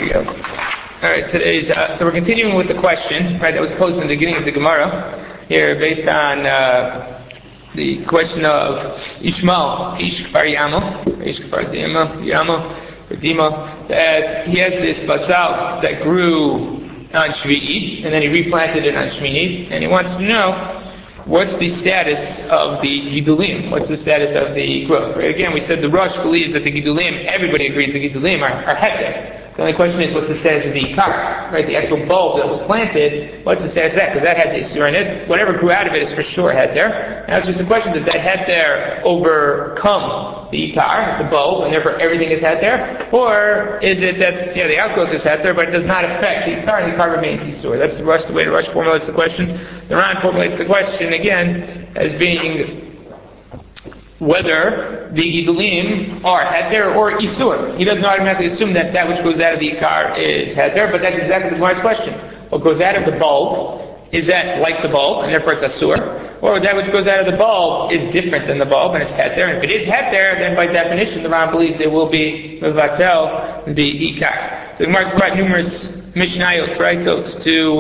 All right, so we're continuing with the question, right, that was posed in the beginning of the Gemara here, based on the question of Ishmael, Ish Kfar Dima, that he has this batzal that grew on Shvi'it, and then he replanted it on Shminit, and he wants to know what's the status of the Gidulim, what's the status of the growth. Right? Again, we said the Rosh believes that the Gidulim, everybody agrees the Gidulim are heter. The only question is, what's the status of the Ikar, right? The actual bulb that was planted, what's the status of that? Because that had the Isur in it. Whatever grew out of it is for sure heter. Now it's just a question, does that heter overcome the Ikar, the bulb, and therefore everything is heter? Or is it that, the outgrowth is heter, but it does not affect the Ikar, and the Ikar remains Isur? That's the way the Rosh formulates the question. The Ran formulates the question, again, as being whether the Gidulim are heter or Isur. He doesn't automatically assume that which goes out of the Ikar is heter, but that's exactly the Gemara's question. What goes out of the bulb, is that like the bulb, and therefore it's Asur? Or that which goes out of the bulb is different than the bulb, and it's heter? And if it is heter, then by definition the Ran believes it will be mevatel, the Ikar. So the Gemara's brought numerous Mishnayot, Braitot,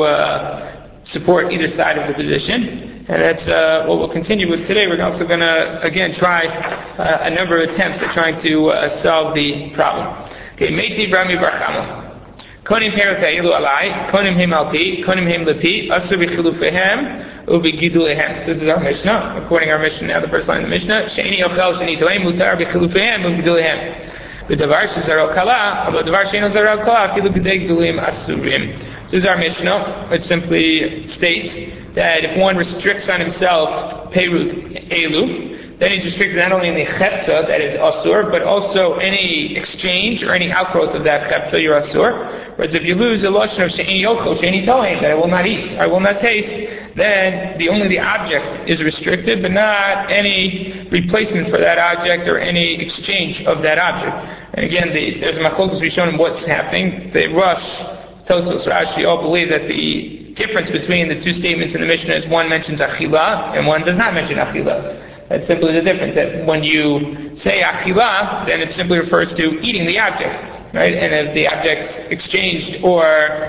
to support either side of the position. And that's what we'll continue with today. We're also going to, again, try a number of attempts at trying to solve the problem. Okay, Meiti Brahmi Barchama. Konim perot ha'ilu alai, konim hem alpi, konim hem lepi, asur b'chilufehem, u'b'gidulehem. This is our Mishnah. According to our Mishnah, now the first line of the Mishnah, she'eni ochel she'eni to'em, mutar b'chilufehem, u'b'gidulehem. V'davar she'zaro kala, v'davar she'eno zaro kala, afilu b'dei gidulim asurim. This is our Mishnah, which simply states that if one restricts on himself Perut Elu, then he's restricted not only in the Chepta, that is Asur, but also any exchange or any outgrowth of that Chepta, you're Asur. Whereas if you lose the Lashon of She'eni Yochel, She'eni Tohem, that I will not eat, I will not taste, then only the object is restricted, but not any replacement for that object or any exchange of that object. And again, there's a machlokes we've shown him what's happening. The Rosh, Tosfos, Rashi all believe that the difference between the two statements in the Mishnah is one mentions Achila and one does not mention Achila. That's simply the difference. That when you say Achila, then it simply refers to eating the object, right? And if the object's exchanged or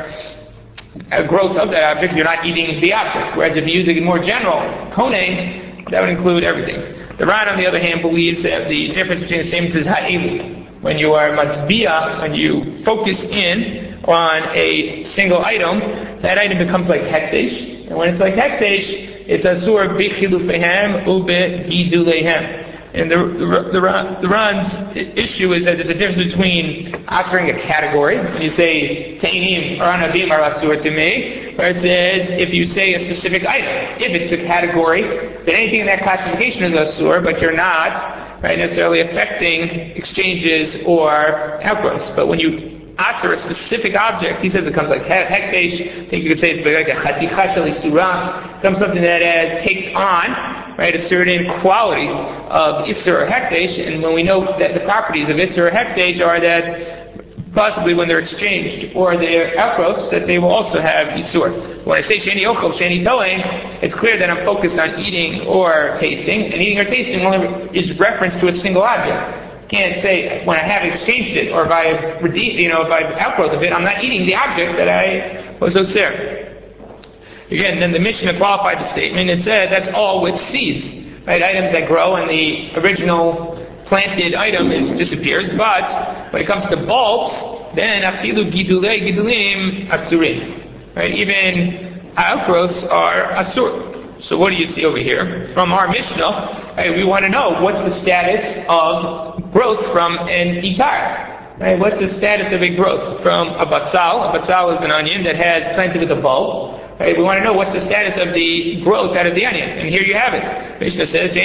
a growth of that object, you're not eating the object. Whereas if you use it more general, Koneh, that would include everything. The Ran, on the other hand, believes that the difference between the statements is Ha'elu. When you are matzbiya, when you focus in on a single item, that item becomes like hekdesh. And when it's like hekdesh, it's asur b'chilufehem u'begidulehem. And the Ran's issue is that there's a difference between answering a category. When you say teinim or anavim are asur to me, versus if you say a specific item. If it's a category, then anything in that classification is asur, but you're not necessarily affecting exchanges or outgrowths. But when you answer a specific object, he says it comes like hekdesh. I think you could say it's like a chaticha shel isura. It becomes something that takes on, a certain quality of isur or hekdesh. And when we know that the properties of isur or hekdesh are that possibly when they're exchanged or they're outgrowths, that they will also have isur. When I say sheni ochel, sheni toeng, it's clear that I'm focused on eating or tasting, and eating or tasting only is reference to a single object. I can't say when I have exchanged it or if I redeemed, if I outgrowth of it, I'm not eating the object that I was osir. Again, then the Mishnah qualified the statement. It said that's all with seeds, items that grow and the original planted item disappears, but when it comes to bulbs, then afilu gidulim asurim. Even outgrowths are asur. So what do you see over here? From our Mishnah, we want to know what's the status of growth from an ikar. What's the status of a growth from a batzal? A batzal is an onion that has planted with a bulb. We want to know what's the status of the growth out of the onion. And here you have it. Mishnah says,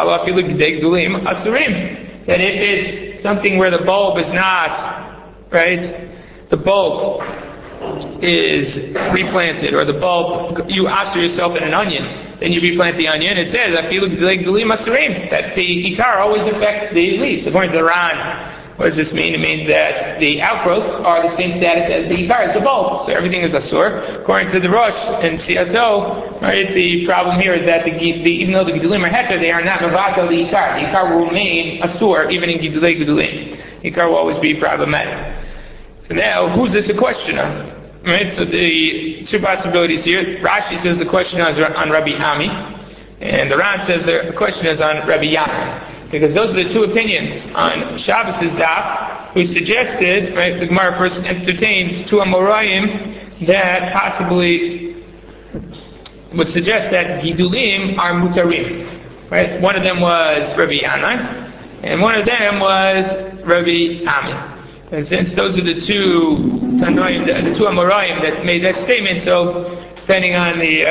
that if it's something where the bulb is not, the bulb is replanted, or the bulb, you asur yourself in an onion, then you replant the onion, it says, that the ikar always affects the leaves. According to the Ran, what does this mean? It means that the outgrowths are the same status as the ikar, as the bulb. So everything is asur. According to the Rosh and Siato, the problem here is that even though the gidulim are heter, they are not mevatel the ikar. The ikar will remain asur even in gidulim. Ikar will always be problematic. So now, who's this a question on? Right, so the two possibilities here. Rashi says the question is on Rabbi Ami, and the Ran says the question is on Rabbi Yana. Because those are the two opinions on Shabbos' daf, who suggested, right, the Gemara first entertained two Amoraim that possibly would suggest that Gidulim are mutarim. Right? One of them was Rabbi Yana, and one of them was Rabbi Ami. And since those are the two Tanoim, the two Amoraim that made that statement, so depending on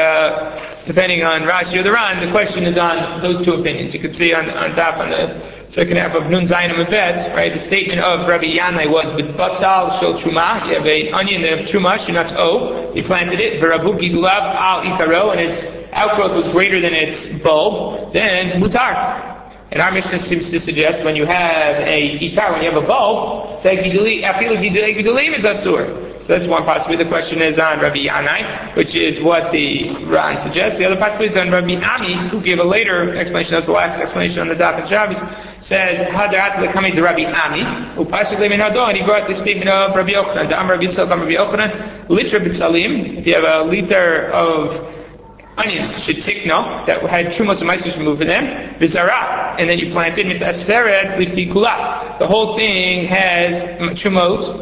Rashi or the Ran, the question is on those two opinions. You can see on top on the second half of Nun Zayin Amabet, right? The statement of Rabbi Yanai was with Batzal Shel Truma. You have an onion of Truma, Shinat O. You planted it. V'Rabu Gidulav Al Ikaro, and its outgrowth was greater than its bulb. Then Mutar. And our Mishnah seems to suggest when you have a ikar, when you have a bulb, that gidulim is asur. So that's one possibility. The question is on Rabbi Yanai, which is what the Ran suggests. The other possibility is on Rabbi Ami, who gave a later explanation, that's the last explanation on the Daf and Shabbos, says, Hadarat lekami de Rabbi Ami, who possibly may not know, and he brought the statement of Rabbi Yochanan, Am Rabbi Yitzchak, Am Rabbi Yochanan, litra b'tzalim, if you have a liter of onions, shetikno, that had trumos and maestros removed from them, v'zara, and then you planted mitaseret lifi kula. The whole thing has trumot,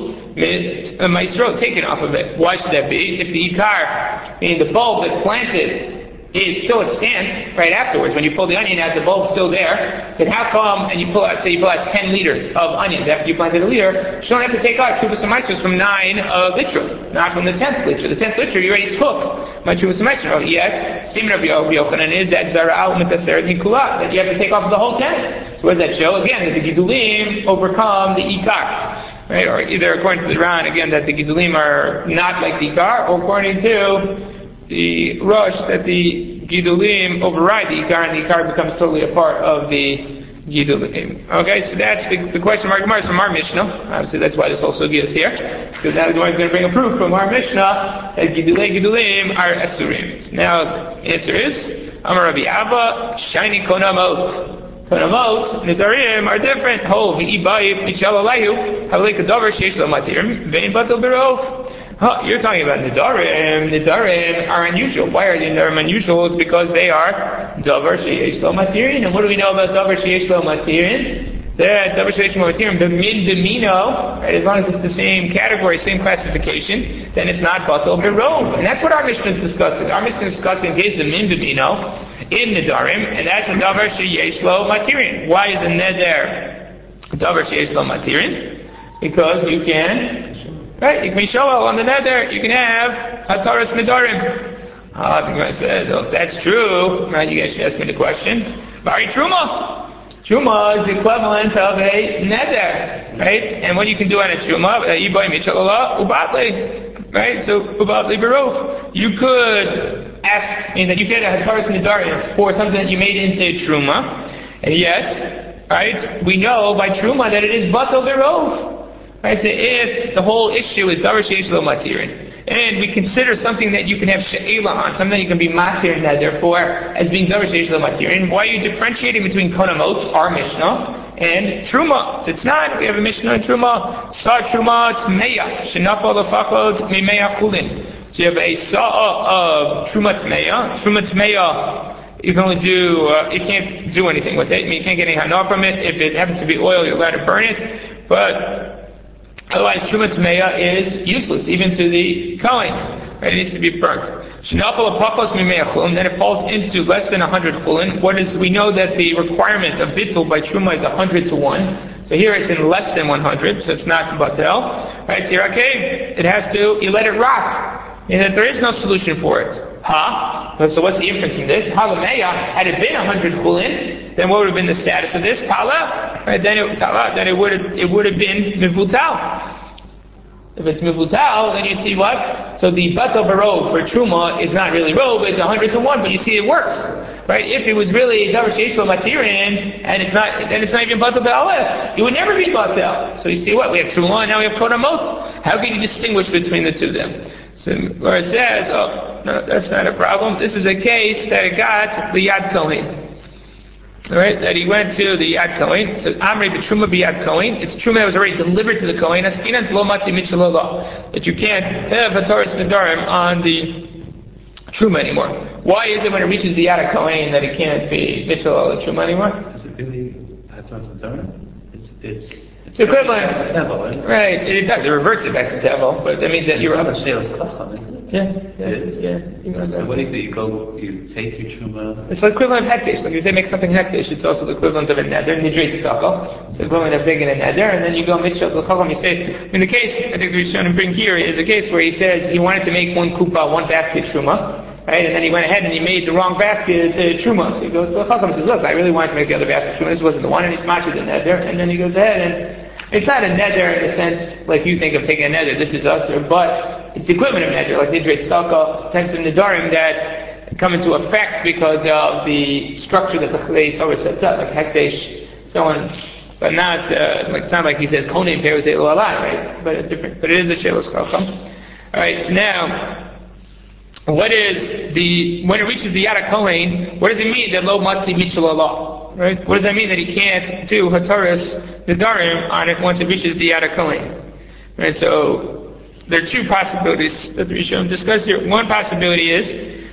maestro taken off of it. Why should that be? If the ikar, meaning the bulb that's planted, is still at stance right afterwards. When you pull the onion out, the bulb's still there. Then how come, and you pull out 10 liters of onions after you planted a liter, you don't have to take out truvas and maestros from 9 litra, not from the 10th litra. The 10th litra you already took my truvas and maestros. Yet, statement of Yochanan is that zara'al mitaseret nikula, that you have to take off the whole 10. So what does that show? Again, that the gidulim overcome the ikar. Right? Or either according to the Ran, again, that the gidulim are not like the ikar, or according to the Rosh, that the Gidulim override the Ikar, and the Ikar becomes totally a part of the Gidulim. Okay, so that's the question mark Gemara is from our Mishnah. Obviously, that's why this whole sugya is here. Because now the Gemara is going to bring a proof from our Mishnah that Gidulim are Asurim. Now, the answer is, Amar Rabbi Abba, Shiny Konamot. Konamot, Nidarim are different. Ho, V'ibayim, Michalalahu, Havlik Adavar, Sheish Lo Matirim, Vein Batal Birov. You're talking about Nidarim. Nidarim are unusual. Why are Nidarim unusual? It's because they are Davar Sheyesh Lo Matirin. And what do we know about Davar Sheyesh Lo Matirin? They're Davar Sheyesh Lo Matirin, B'min B'mino, right? As long as it's the same category, same classification, then it's not Batal Birov. And that's what our Mishnah is discussing. Our Mishnah is discussing the case of Min B'mino in Nidarim, and that's a Davar Sheyesh Lo Matirin. Why is a Neder Davar Sheyesh Lo Matirin? Because you can, right, you can be shalal on the nether, you can have hataras nidarim. The Gemara says, oh, if that's true, right, you guys should ask me the question. Bari truma. Truma is the equivalent of a nether, right? And what you can do on a truma, ibai michalala, ubatli, right? So, ubatli beruf. You could ask, that you get a hataras nidarim for something that you made into truma, and yet, right, we know by truma that it is batal beruf. Right, so if the whole issue is davar sheyesh lo matirin, and we consider something that you can have she'ela on, something that you can be matir in that, therefore, as being davar sheyesh lo matirin, why are you differentiating between konamot, our Mishnah, and truma? It's not. We have a Mishnah in truma. Sa truma tmeya shenafal lefachot mimeya kulin. So you have a sa'a of truma tmeya. Truma tmeya, you can only do. You can't do anything with it. I mean, you can't get any hana from it. If it happens to be oil, you're allowed to burn it, but otherwise, Truma Tmeya is useless, even to the Kohen. Right? It needs to be burnt. Shenafal apachos mimeya chulin, then it falls into less than 100 chulin. We know that the requirement of bittul by Truma is 100 to 1. So here it's in less than 100, so it's not batel. Right? Tirakeh, it has to, you let it rot. And that there is no solution for it. So what's the inference from this? Halameya, had it been 100 chulin, then what would have been the status of this? Tala. Right? Then it would have been mivutal. If it's mivutal, then you see what? So the batal barov for truma is not really rov, it's 100 to 1, but you see it works. Right? If it was really davar sheyesh lo matirin, and it's not even batal be'alef, it would never be batal. So you see what? We have truma, and now we have konamot. How can you distinguish between the two of them? So where it says, oh, no, that's not a problem. This is a case that it got the Yad Kohen. Right, that he went to the Yad Kohen. So Amri b'Truma b'Yad Kohen. It's Truma that was already delivered to the Kohen. Askinan lo matzi mitchel. That you can't have Hataras Nedarim on the Truma anymore. Why is it when it reaches the Yad Kohen that it can't be mitchel the Truma anymore? Is it really Hataras Nedarim? It's equivalent. Tevel, right? It does. It reverts it back to Tevel, but that means that you're up. Shelos Kacham, isn't it? Yeah. So what do you do? You take your Truma. It's the equivalent of hekdesh. Like if they make something hekdesh, it's also the equivalent of a neder, nidreit staka. It's the equivalent of big in a neder, and then you go mitchel l'chacham. You say, in the case I think we're trying to bring here is a case where he says he wanted to make one kupa, one basket truma. Right, and then he went ahead and he made the wrong basket truma. So he goes to the chacham and says, "Look, I really wanted to make the other basket truma. This wasn't the one." And he's matched the neder, and then he goes ahead and it's not a neder in the sense like you think of taking a neder. This is usher, but it's the equivalent of neder, like nidreit staka, types of nedarim that come into effect because of the structure that the Chalei Torah sets up, like hekdesh, so on. But not it's not like he says konim peiros elu alai, right? But it's different. But it is a shelos kacham. All right. So now. When it reaches the Yad Kohen, what does it mean that lo matzi mitchel Allah? Right? What does that mean that he can't do Hataras Nedarim on it once it reaches the Yad Kohen? Right? So there are two possibilities that the Rishonim discuss here. One possibility is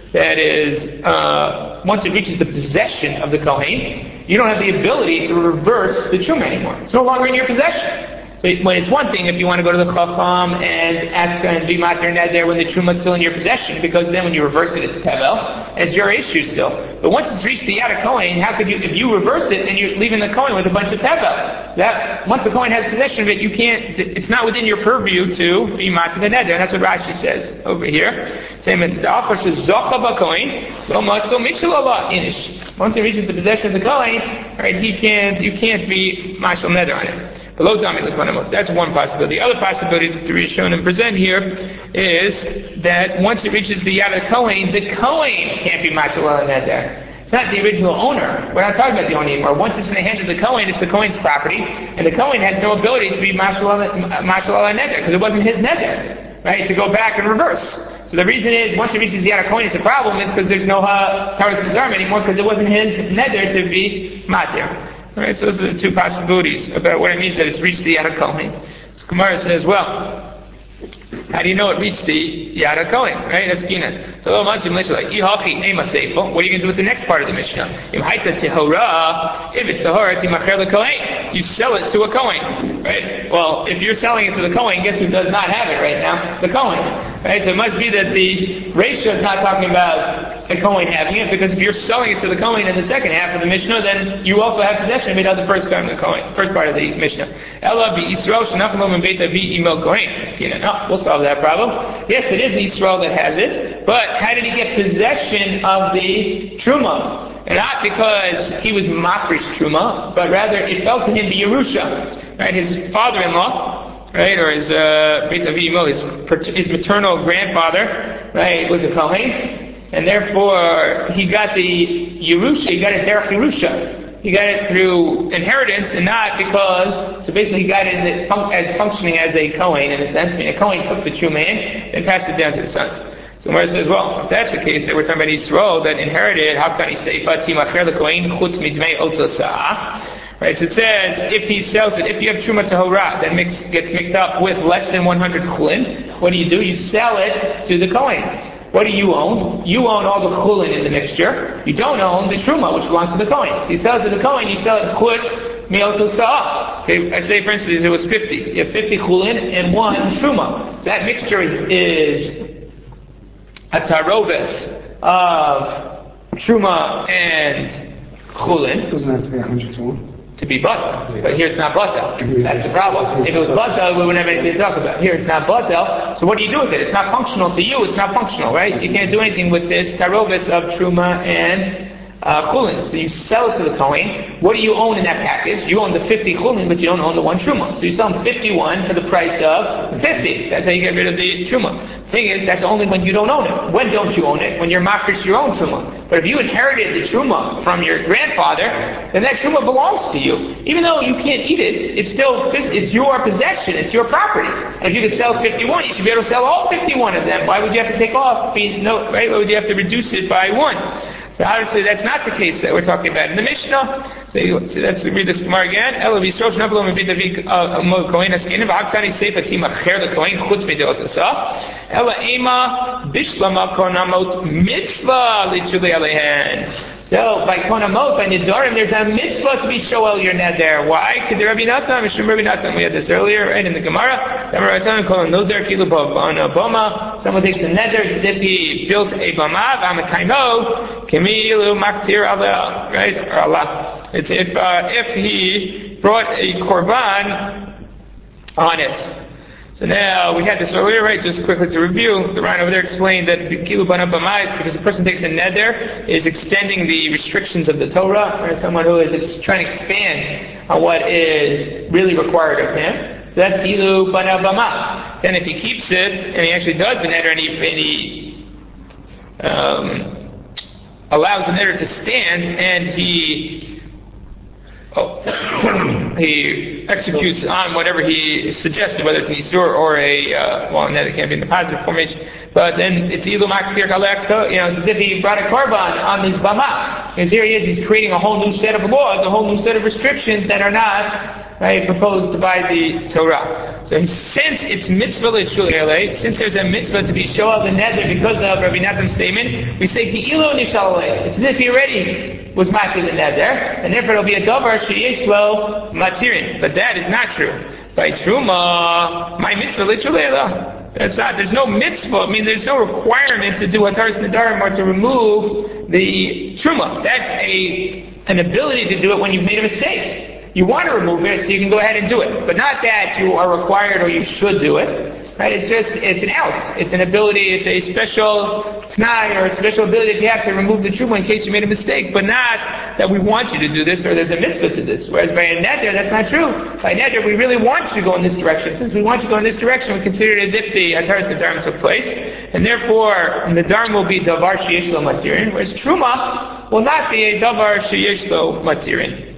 once it reaches the possession of the Kohen, you don't have the ability to reverse the Truma anymore. It's no longer in your possession. So when it's one thing if you want to go to the Chacham and ask and be mater neder when the Truma is still in your possession, because then when you reverse it, it's Tevel, and it's your issue still. But once it's reached the Yad Kohen, how could you, if you reverse it, then you're leaving the Kohen with a bunch of Tevel. So that, once the Kohen has possession of it, you can't, it's not within your purview to be mater neder, and that's what Rashi says over here. Saying that the Achash is Zocha b'Kohen, lo matzo mitchel Allah inish. Once it reaches the possession of the Kohen, right, you can't be mashal neder on it. That's one possibility. The other possibility that the Rishonim present here is that once it reaches the Yad Kohen, the Kohen can't be mashal on neder. It's not the original owner. We're not talking about the owner anymore. Once it's in the hands of the Kohen, it's the Kohen's property, and the Kohen has no ability to be mashal on neder because it wasn't his neder, right? To go back and reverse. So the reason is, once it reaches the Yad Kohen, it's a problem, is because there's no Hataras Nedarim anymore because it wasn't his neder to be matir. Alright, so those are the two possibilities about what it means that it's reached the Yad Kohen. So Gemara says, well, how do you know it reached the Yad Kohen? Right? That's Kinan. So what are you going to do with the next part of the Mishnah? If it's Tahora, you sell it to a Kohen. Right? Well, if you're selling it to the Kohen, guess who does not have it right now? The Kohen. Right? So it must be that the Reisha is not talking about the Kohen having it, because if you're selling it to the Kohen in the second half of the Mishnah, then you also have possession of it on the first part of the Kohen, first part of the Mishnah. No, we'll solve that problem. Yes, it is Yisrael that has it, but how did he get possession of the Truma? And not because he was Makrish Truma, but rather it fell to him the Yerusha. Right? His father-in-law, right, or his Beit Avimo, his maternal grandfather, right, was a Kohen. And therefore, he got the Yerusha, he got it derech Yerusha. He got it through inheritance and not because, so basically he got it as functioning as a Kohen in a sense. I mean, a Kohen took the true man and passed it down to the sons. So Gemara says, well, if that's the case, that we're talking about Yisrael that inherited, Haktani Seifa Timacher LeKohen Chutz Midmei Otzosah. Right, so it says, if he sells it, if you have Truma Tahora that gets mixed up with less than 100 chulin, what do? You sell it to the Kohen. What do you own? You own all the chulin in the mixture. You don't own the truma, which belongs to the Kohen. So you sell it to the Kohen, you sell it chutz me'otosah. Okay, I say for instance it was 50. You have 50 chulin and 1 truma. So that mixture is a taroves of truma and chulin. It doesn't have to be 100 to 1. To be batel, but here it's not batel. That's the problem. If it was batel, we wouldn't have anything to talk about. Here it's not batel, so what do you do with it? It's not functional to you, it's not functional, right? You can't do anything with this tarovis of truma and chulin. So you sell it to the Kohen. What do you own in that package? You own the 50 chulin, but you don't own the 1 truma. So you sell them 51 for the price of 50. That's how you get rid of the truma. Thing is, that's only when you don't own it. When don't you own it? When you're makrish your own truma. But if you inherited the truma from your grandfather, then that truma belongs to you. Even though you can't eat it, it's your possession, it's your property. And if you could sell 51, you should be able to sell all 51 of them. Why would you have to take off? Right? Why would you have to reduce it by 1? So obviously that's not the case that we're talking about in the Mishnah. So let's read this Gemara again. Ela v'yisrosh nablo mevit mo kohen askinu v'haktani seif atim acher lekohen chutz midot asa. Ela ema bishlama konamot mitzvah litzulei alehen. So by konamot, by nidarim, there's a mitzvah to be shoel your neder. Why? Because Rabbi Natan, Mishum Rabbi Natan, we had this earlier, right in the Gemara. Rabbi Natan called nodar kilu on a boma. Someone takes a neder as if he built a bama. V'amakaino kemilu maktir Allah, right? Or Allah. It's if he brought a korban on it. So now, we had this earlier, right? Just quickly to review, the Ran over there explained that Kilu Bana Bama is because the person takes a neder, is extending the restrictions of the Torah, or someone who is trying to expand on what is really required of him. So that's Kilu Bana Bama. Then if he keeps it, and he actually does the neder, and he allows the neder to stand, and he executes on whatever he suggested, whether it's an isur or a, well, no, it can't be in the positive formation, but then it's ilu maktir galekto, as if he brought a korban on his bama. Because here he is, he's creating a whole new set of laws, a whole new set of restrictions that are not, right, proposed by the Torah. So since it's mitzvah l'shulei, since there's a mitzvah to be shoel the neder because of Rabbi Natan's statement, we say ki ilu nishalei. It's as if he already was makil the neder, and therefore it'll be a davar sheyesh lo matirin. But that is not true. By truma, my mitzvah l'shulei. That's not. There's no mitzvah. I mean, there's no requirement to do hataras nedarim or to remove the truma. That's an ability to do it when you've made a mistake. You want to remove it, so you can go ahead and do it. But not that you are required or you should do it. Right? It's an out. It's an ability, it's a special t'nai or a special ability that you have to remove the truma in case you made a mistake. But not that we want you to do this or there's a mitzvah to this. Whereas by a neder, that's not true. By neder, we really want you to go in this direction. Since we want you to go in this direction, we consider it as if the hataras nedarim took place. And therefore, nedarim will be davar sheyesh lo matirin, whereas truma will not be a davar sheyesh lo matirin.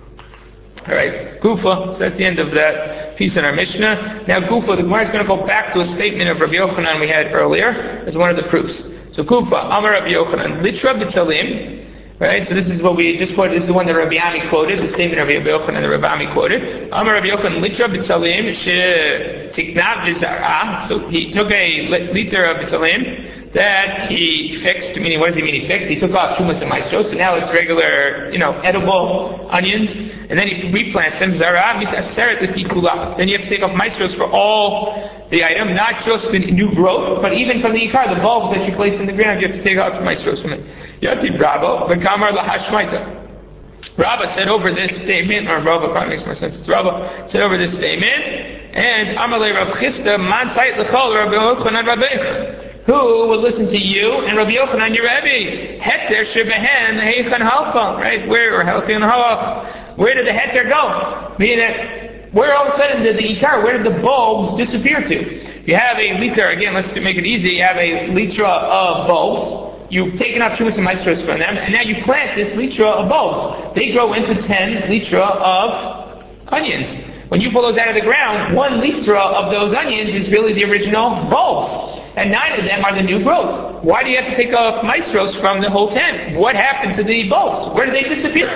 Alright, Gufa, so that's the end of that piece in our Mishnah. Now Gufa, the Gemara is going to go back to a statement of Rabbi Yochanan we had earlier as one of the proofs. So Gufa, Amar Rabbi Yochanan, Litra b'tzalim, right, so this is what we just quoted, this is the one that Rabbi Ami quoted, the statement of Rabbi Yochanan that Rabbi Ami quoted. Amar Rabbi Yochanan, Litra b'tzalim, she'tiknav v'zar'ah, so he took a liter of b'tzalim, that he fixed, meaning what does he mean he fixed? He took off chumas and maestros, so now it's regular, edible onions, and then he replants them, zara mitaseret lefikula. Then you have to take off maestros for all the item, not just the new growth, but even from the ikar, the bulbs that you placed in the ground, you have to take off maestros from it. Yativ Rabba, v'kamar lahashmaita. Rabba said over this statement, or Rabba probably makes more sense, it's Rabba, said over this statement, and Amalei Rav Chisda, man sait l'chol Rabbi Yochanan Rabbeich. Who will listen to you and Rabbi Yochanan your Rebbe? Heter shebehen heichan halcha, right? Where did the heter go? Meaning that where all of a sudden did the ikar? Where did the bulbs disappear to? You have a liter again. Let's make it easy. You have a litra of bulbs. You've taken out chumas and maestros from them, and now you plant this litra of bulbs. They grow into 10 litra of onions. When you pull those out of the ground, 1 litra of those onions is really the original bulbs. And 9 of them are the new growth. Why do you have to take off maestros from the whole 10? What happened to the bulbs? Where did they disappear?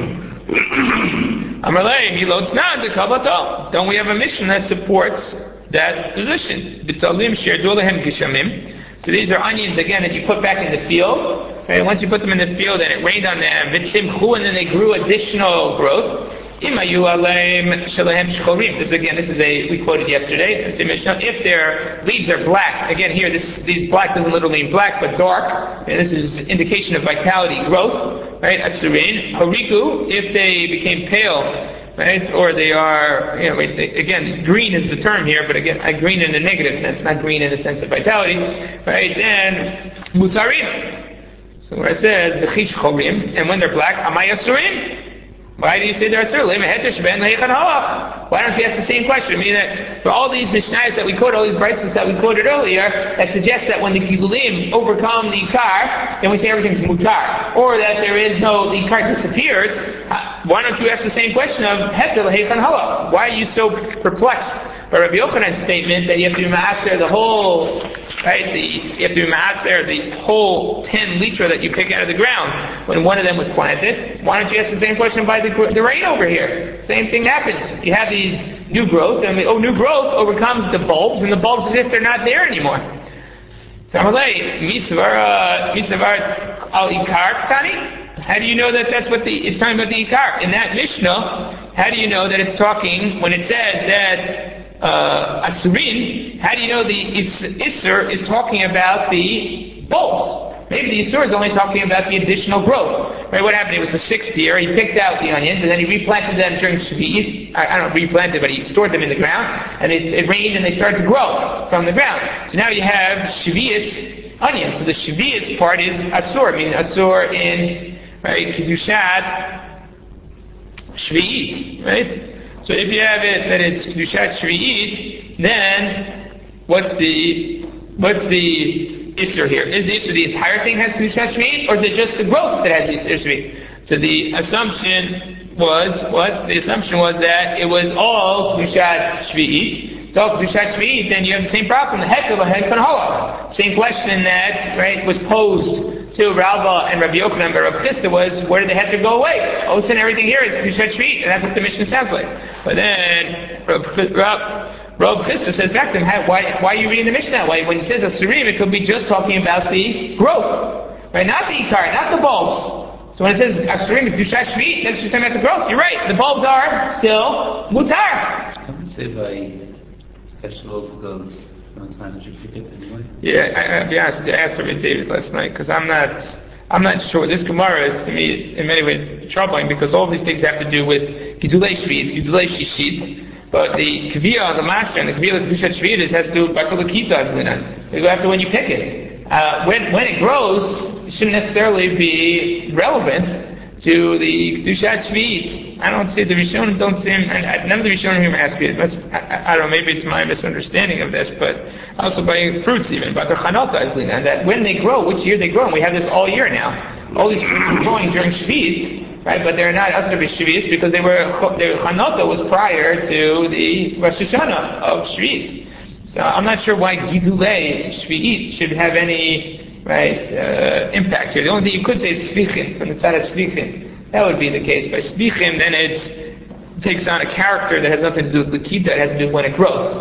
Don't we have a mission that supports that position? So these are onions again that you put back in the field. Right? Once you put them in the field and it rained on them, and then they grew additional growth. This is we quoted yesterday. If their leaves are black, again here, these black doesn't literally mean black, but dark, and this is indication of vitality, growth, right? Asurin, hariku, if they became pale, right? Or they are, again, green is the term here, but again, green in a negative sense, not green in the sense of vitality, right? Then mutarim. So where it says v'chish chorim, and when they're black, amayasurim. Why do you say they're asur? Why don't you ask the same question? Meaning that for all these mishnayos that we quoted, all these brises that we quoted earlier, that suggest that when the kizulim overcome the ikar, then we say everything's mutar. Or that there is no, the ikar disappears. Why don't you ask the same question of heter l'heichan hala? Why are you so perplexed by Rabbi Yochanan's statement that you have to be ma'aser the whole right? You have to be ma'aser the whole 10 litra that you pick out of the ground when one of them was planted. Why don't you ask the same question by the rain over here? Same thing happens. You have these new growth, and new growth overcomes the bulbs, and the bulbs as if they're not there anymore. So Amalei, misavar al ikar ktani. How do you know that that's what it's talking about the ikar? In that Mishnah, how do you know that it's talking, when it says that asurin, how do you know the Isser is talking about the bulbs? Maybe the Isser is only talking about the additional growth. Right? What happened? It was the 6th year, he picked out the onions, and then he replanted them during Shvi'is. I don't know, replanted, but he stored them in the ground, and it rained and they started to grow from the ground. So now you have Shvi'is onions. So the Shvi'is part is Asur, meaning Asur in, right, Kedushat Shvi'it, right? So if you have it that it's Kedushat Shvi'it, then what's the Isser here? Is the Isser the entire thing has Kedushat Shvi'it, or is it just the growth that has Isser Shvi'it? So the assumption was what? The assumption was that it was all Kedushat Shvi'it. It's all Kedushat Shvi'it, then you have the same problem, the Hekel, same question that, right, was posed to Rava and Rabbi Yochanan, but Rav Chisda was, where did the heter go away? All of a sudden everything here is Kedushat Shvi'it, and that's what the Mishnah sounds like. But then Rav Chisda says back to him, why are you reading the Mishnah that way? When he says Asurim, it could be just talking about the growth, right? Not the Ikar, not the bulbs. So when it says Asurim, Kedushat Shvi'it, that's just talking about the growth. You're right, the bulbs are still mutar. Some say by vegetables it goes one time that you pick it anyway. Yeah, I'll be honest, I asked Rabbi David last night, because I'm not sure. This Gemara is, to me, in many ways, troubling, because all these things have to do with Gidulei Shvi'it, Gidulei Shishit, but the Kaviyah, the master, and the Kaviyah, the Kedushat Shvi'it, has to do with Batul Akita, they go after when you pick it. When it grows, it shouldn't necessarily be relevant to the Kedushat Shvi'it. I don't see the Rishonim don't seem, and none of the Rishonim here ask it. I don't know, maybe it's my misunderstanding of this, but also by fruits even, but they're chanota is and that when they grow, which year they grow, and we have this all year now. All these fruits are growing during Shvi'it, right? But they're not Asr b'Shvi'it because their chanota was prior to the Rosh Hashanah of Shvi'it. So I'm not sure why Gidulei Shvi'it should have any impact here. The only thing you could say is Svichim, from the side of Svichim. That would be the case. By Svichim, then it takes on a character that has nothing to do with Lakita, it has to do with when it grows.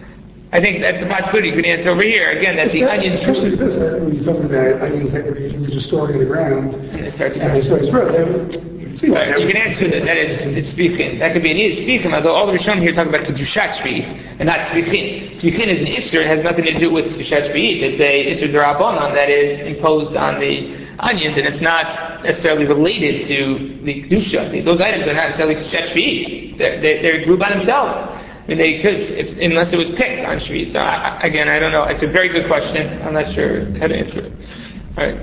I think that's a possibility you could answer over here. Again, that's the onions. Especially this, when you're talking about onions that you were just storing in the ground, and they start to grow. Right. You can answer that it's Svichim. That could be an Svichim, although all the Rishonim here talk about Kedushat Shvi'it, and not Svichim. Svichim is an Isser, it has nothing to do with Kedushat Shvi'it. It's a Isser D'Rabbanan that is imposed on the onions, and it's not necessarily related to the Kedusha. Those items are not necessarily Kedushat Shvi'it. They grew by themselves. I mean, they could, unless it was picked on Shvi'it. So again, I don't know. It's a very good question. I'm not sure how to answer it. Alright.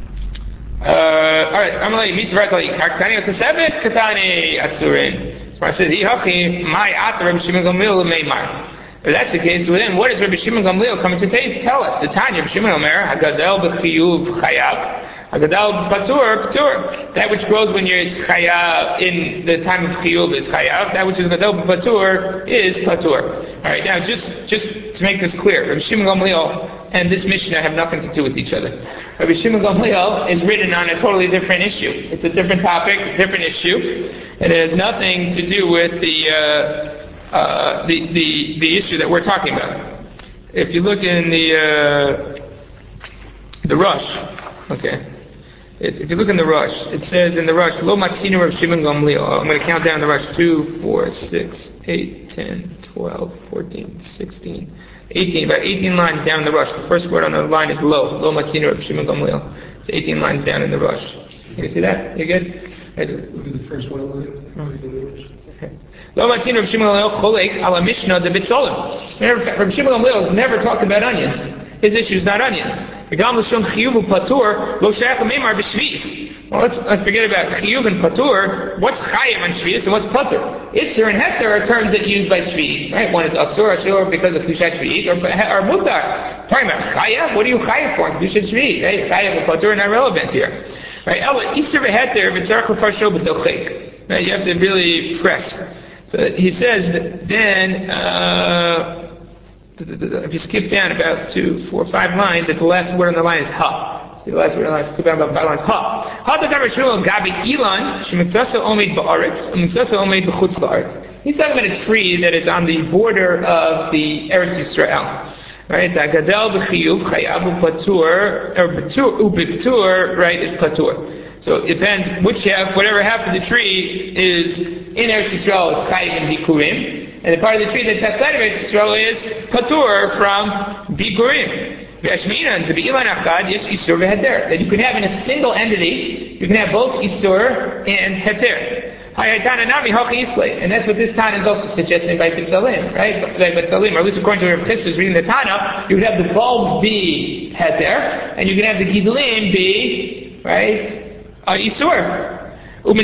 Alright, Amalei, Misvarakali, Karktani, Otasebet, Katani, Asurin. So I says, Yihachi, my Atar, Rabbi Shimon Gamliel, Meimar. If that's the case, well then, what is Rabbi Shimon Gamliel coming to tell us? The Tanya, Rabbi Shimon Omer, Hagadel b'chiyuv chayav, Hagadel patur. That which grows when you're chayav, in the time of chiyuv is chayav. That which is Hagadel patur is patur. Alright, now just to make this clear, Rabbi Shimon Gamliel and this Mishnah have nothing to do with each other. Rabbi Shimon Gamliel is written on a totally different issue. It's a different topic, a different issue, and it has nothing to do with the issue that we're talking about. If you look in the Rush, okay. If you look in the Rush, it says in the Rush, Lo Matzinu Rav Shimon Gamliel. I'm going to count down the Rush. 2, 4, 6, 8, 10, 12, 14, 16, 18. About 18 lines down in the Rush. The first word on the line is Lo. Lo Matzinu Rav Shimon Gamliel. It's 18 lines down in the Rush. You see that? You good? Look at the first one line. Lo Matzinu Rav Shimon Gamliel Cholek ala Mishnah de Bitzolim. Rav Shimon Gamliel has never talked about onions. His issue is not onions. Well, let's forget about chiyuv and patur. What's chayiv on shvi'is and what's patur? Isser and heter are terms that are used by shvi'is, right? One is asur because of kedushat shvi'is, or mutar. Talking about chayiv, what are you chayiv for? Kedushat shvi'is, right? Chayiv and patur are not relevant here, right? Isser v'heter v'tzarich l'farsho b'dochek. Right? You have to really press. So he says that then. if you skip down about 2, 4, 5 lines, at the last word on the line is ha. See the last word on the line, skip down about 5 lines, ha. Ha the Davar Shmuel Gabi Ilan, Shemiktasa Omeid Ba'aretz, Shemiktasa Omeid B'chutz La'aretz. He's talking about a tree that is on the border of the Eretz Yisrael. Right? Gadel b'chiyuv chayav u'patur, or u'b'patur, right, is patur. So it depends which half, whatever half of the tree is in Eretz Yisrael is chayav and bikurim, and the part of the tree that's outside of Eretz Yisrael is patur from bikurim. V'ashminan, to be ilan achad, yes, isur v'heter. That you can have in a single entity, you can have both isur and heter. And that's what this Tana is also suggesting by B'tzalim, right? By B'tzalim, or at least according to Rav Chisda is reading the Tana, you could have the bulbs be heter, and you can have the gidulim be, right, isur.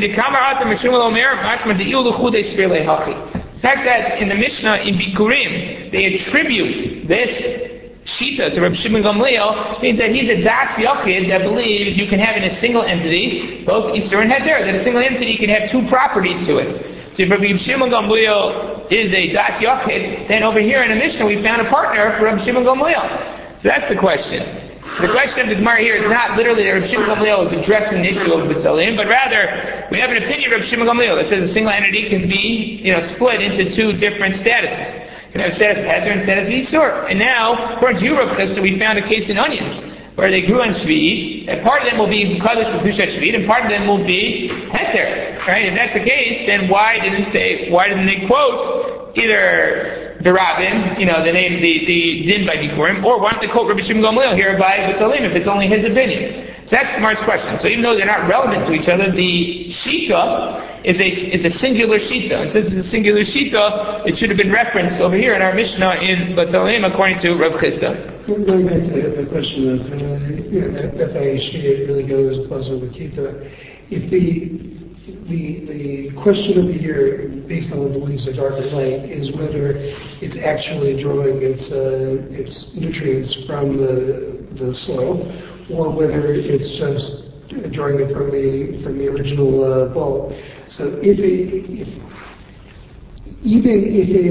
The fact that in the Mishnah in Bikurim they attribute this Shita to Reb Shimon Gamliel means that he's a Das Yochid that believes you can have in a single entity both Isur and Heter, that a single entity can have two properties to it. So if Reb Shimon Gamliel is a Das Yochid, then over here in the Mishnah we found a partner for Reb Shimon Gamliel. So that's the question. The question of the Gemara here is not literally that Reb Shimon Gamliel is addressing the issue of B'tzalim, but rather we have an opinion of Reb Shimon Gamliel that says a single entity can be, split into two different statuses. You can have status of Heter and status of Yisur. And now, according to Rav Chisda, we found a case in onions, where they grew on Shvi'it, and part of them will be Kadosh B'Kedushat Shvi'it, and part of them will be Heter. Right? If that's the case, then why didn't they quote either the Rabbin, the name, the din by Bikurim, or why don't they quote Rabbi Shimon Gamliel here by B'tzalim, if it's only his opinion? So that's Mark's question. So even though they're not relevant to each other, the Shita is a singular Shita. And since it's a singular Shita, it should have been referenced over here in our Mishnah in B'tzalim according to Rav Chisda. Going back to the question of, that by Shia really goes plus with Kita, if the question over here, based on the beliefs of dark and light, is whether it's actually drawing its nutrients from the soil, or whether it's just drawing it from the original bulb. So even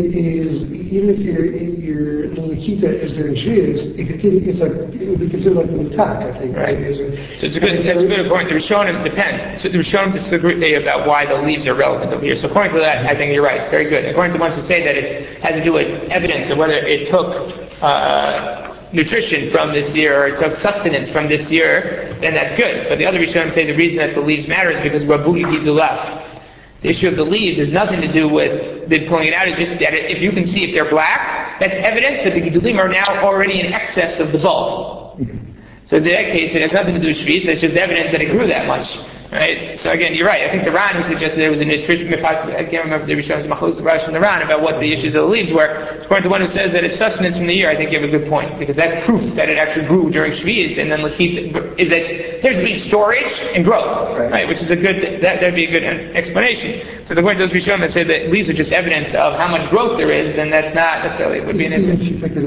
if your Lakita is during Shvi'is, it would be considered like a Mutak, I think. Right. So that's a good point. The Rishonim depends. So the Rishonim disagree about why the leaves are relevant over here. So according to that, I think you're right. Very good. According to the ones who say that it has to do with evidence of whether it took nutrition from this year or it took sustenance from this year, then that's good. But the other Rishonim say the reason that the leaves matter is because Rabu Yidulach. The issue of the leaves has nothing to do with pulling it out. It's just that if you can see if they're black, that's evidence that the Gidulim are now already in excess of the bulb. So in that case, it has nothing to do with Shvi'is. It's just evidence that it grew that much. Right? So again, you're right. I think the Ran who suggested there was a nutrition, I can't remember the Rishon's Machlokes, the Rosh and the Ran about what the issues of the leaves were. According to the one who says that it's sustenance from the year, I think you have a good point. Because that's proof that it actually grew during Shvi'is, and then is that there's been storage and growth. Right? Which is a good, that'd be a good explanation. So the point those Rishonim that say that leaves are just evidence of how much growth there is, then that's not necessarily, it would be an evidence.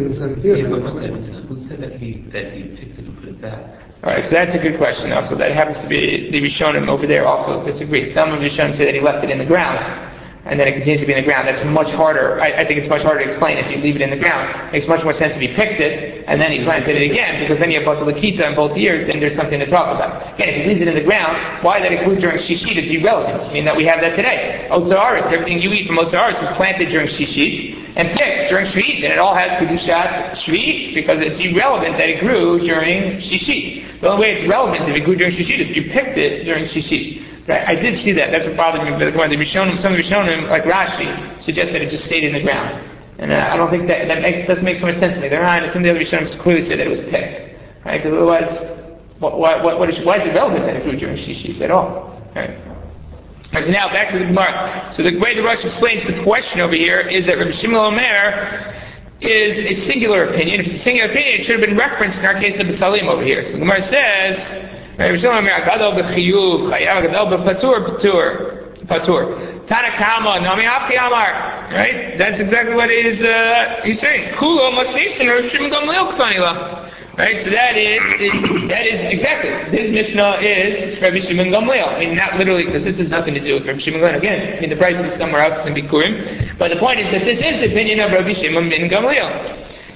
Who said that he picked it and put it back? Alright, so that's a good question also. That happens to be the Rishonim over there also disagree. Some of the Rishonim say that he left it in the ground, and then it continues to be in the ground. That's much harder. I think it's much harder to explain if you leave it in the ground. It makes much more sense if he picked it, and then he planted it again, because then you have Batal Lakita in both years, then there's something to talk about. Again, if he leaves it in the ground, why that it grew during Shishit is irrelevant. I mean, that we have that today. Otzaharetz, everything you eat from Otzaharetz was planted during Shishit, and picked during Shvi'it, and it all has Kedushat Shvi'it, because it's irrelevant that it grew during Shishit. The only way it's relevant if it grew during Shishit is if you picked it during Shishit. Right? I did see that. That's what bothered me. But some of the Rishonim, like Rashi, suggest that it just stayed in the ground. And I don't think that doesn't make so much sense to me. Some of the other Rishonim clearly said that it was picked. Right? Because otherwise, why is it relevant that it grew during Shishit at all? Right? So now back to the Gemara. So the way the Rosh explains the question over here is that Rabbi Shimon Omer is a singular opinion. If it's a singular opinion, it should have been referenced in our case of B'tzalim over here. So the Gemara says, Rabbi Shimon Omer, Gadol b'chiyuv, chayav gadol b'patur, patur. Tanakama, nami afki amar. Right? That's exactly what he's saying. Kulo masnisin Rabbi Shimon Gamliel k'tanila. Right, so that is exactly. His Mishnah is Rabbi Shimon Gamliel. I mean, not literally, because this has nothing to do with Rabbi Shimon Gamliel. Again, I mean, the price is somewhere else in Bikurim. But the point is that this is the opinion of Rabbi Shimon ben Gamliel.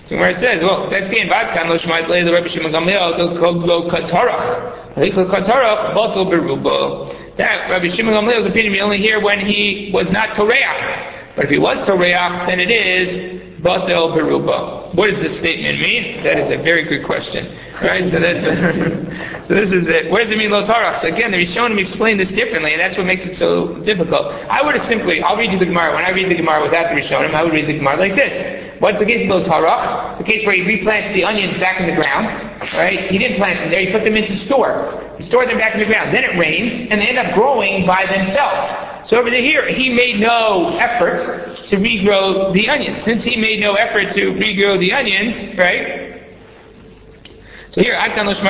So where it says, well, that's getting bad. Kan lo shmait le Rabbi Shimon Gamliel lo katarach. Lo katarach batal berubo. That Rabbi Shimon Gamliel's opinion we only hear when he was not toreach. But if he was toreach, then it is batal berubo. What does this statement mean? That is a very good question. Right? So that's so this is it. Where does it mean lo tarach? So again, the Rishonim explain this differently, and that's what makes it so difficult. I would have simply, I'll read you the Gemara. When I read the Gemara without the Rishonim, I would read the Gemara like this. What's the case of lo tarach? It's the case where he replants the onions back in the ground. Right? He didn't plant them there. He put them into store. He stored them back in the ground. Then it rains, and they end up growing by themselves. So over here, he made no effort to regrow the onions. Since he made no effort to regrow the onions, right? So here,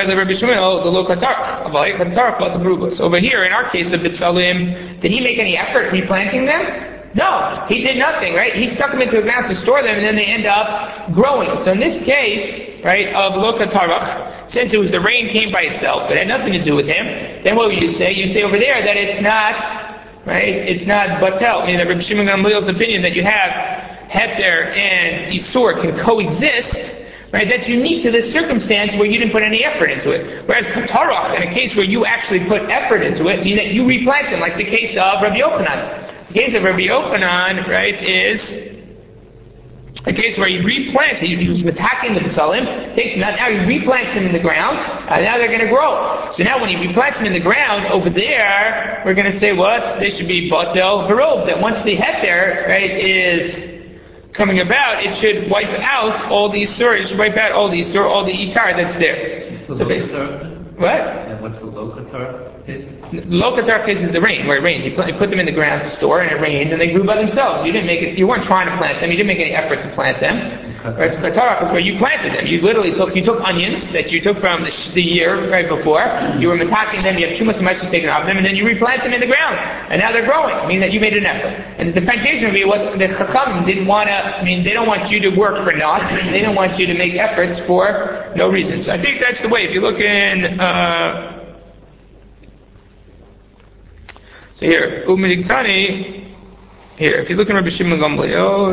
so over here, in our case of B'tsalim, did he make any effort replanting them? No, he did nothing, right? He stuck them into the ground to store them, and then they end up growing. So in this case, right, of Lo Katarach, since it was the rain came by itself, it had nothing to do with him, then what would you say? You say over there that it's not, right, it's not Batel. I mean, the Rabbi Shimon Gamliel's opinion that you have Heter and Isur can coexist, right? That's unique to this circumstance where you didn't put any effort into it. Whereas Katarach, in a case where you actually put effort into it, means that you replant them, like the case of Rabbi Yochanan. The case of Rabbi Yochanan, right, is a case where he replants, he was attacking the B'tsalim, takes them out, now he replants them in the ground, and now they're going to grow. So now when he replants them in the ground, over there, we're going to say what? They should be Batel Harov, that once the Heter, right, is coming about, it should wipe out all the Isur, it should wipe out all the Isur, all the Ikar that's there. So what? And what's the Lo Katarach case? Lo Katarach case is the rain, where it rained. He put them in the ground to store, and it rained, and they grew by themselves. You didn't make it. You weren't trying to plant them. You didn't make any effort to plant them. Right? So Katarach is where you planted them. You literally took onions that you took from the year right before. You were attacking them. You have too much taken off them, and then you replant them in the ground, and now they're growing. I mean that you made an effort. And the differentiation would be what the Chachamim didn't want to. I mean, they don't want you to work for naught. They don't want you to make efforts for no reason. So I think that's the way. If you look in. So here, Umidiktani, here, if you look in Rabbi Shimon Gamliel,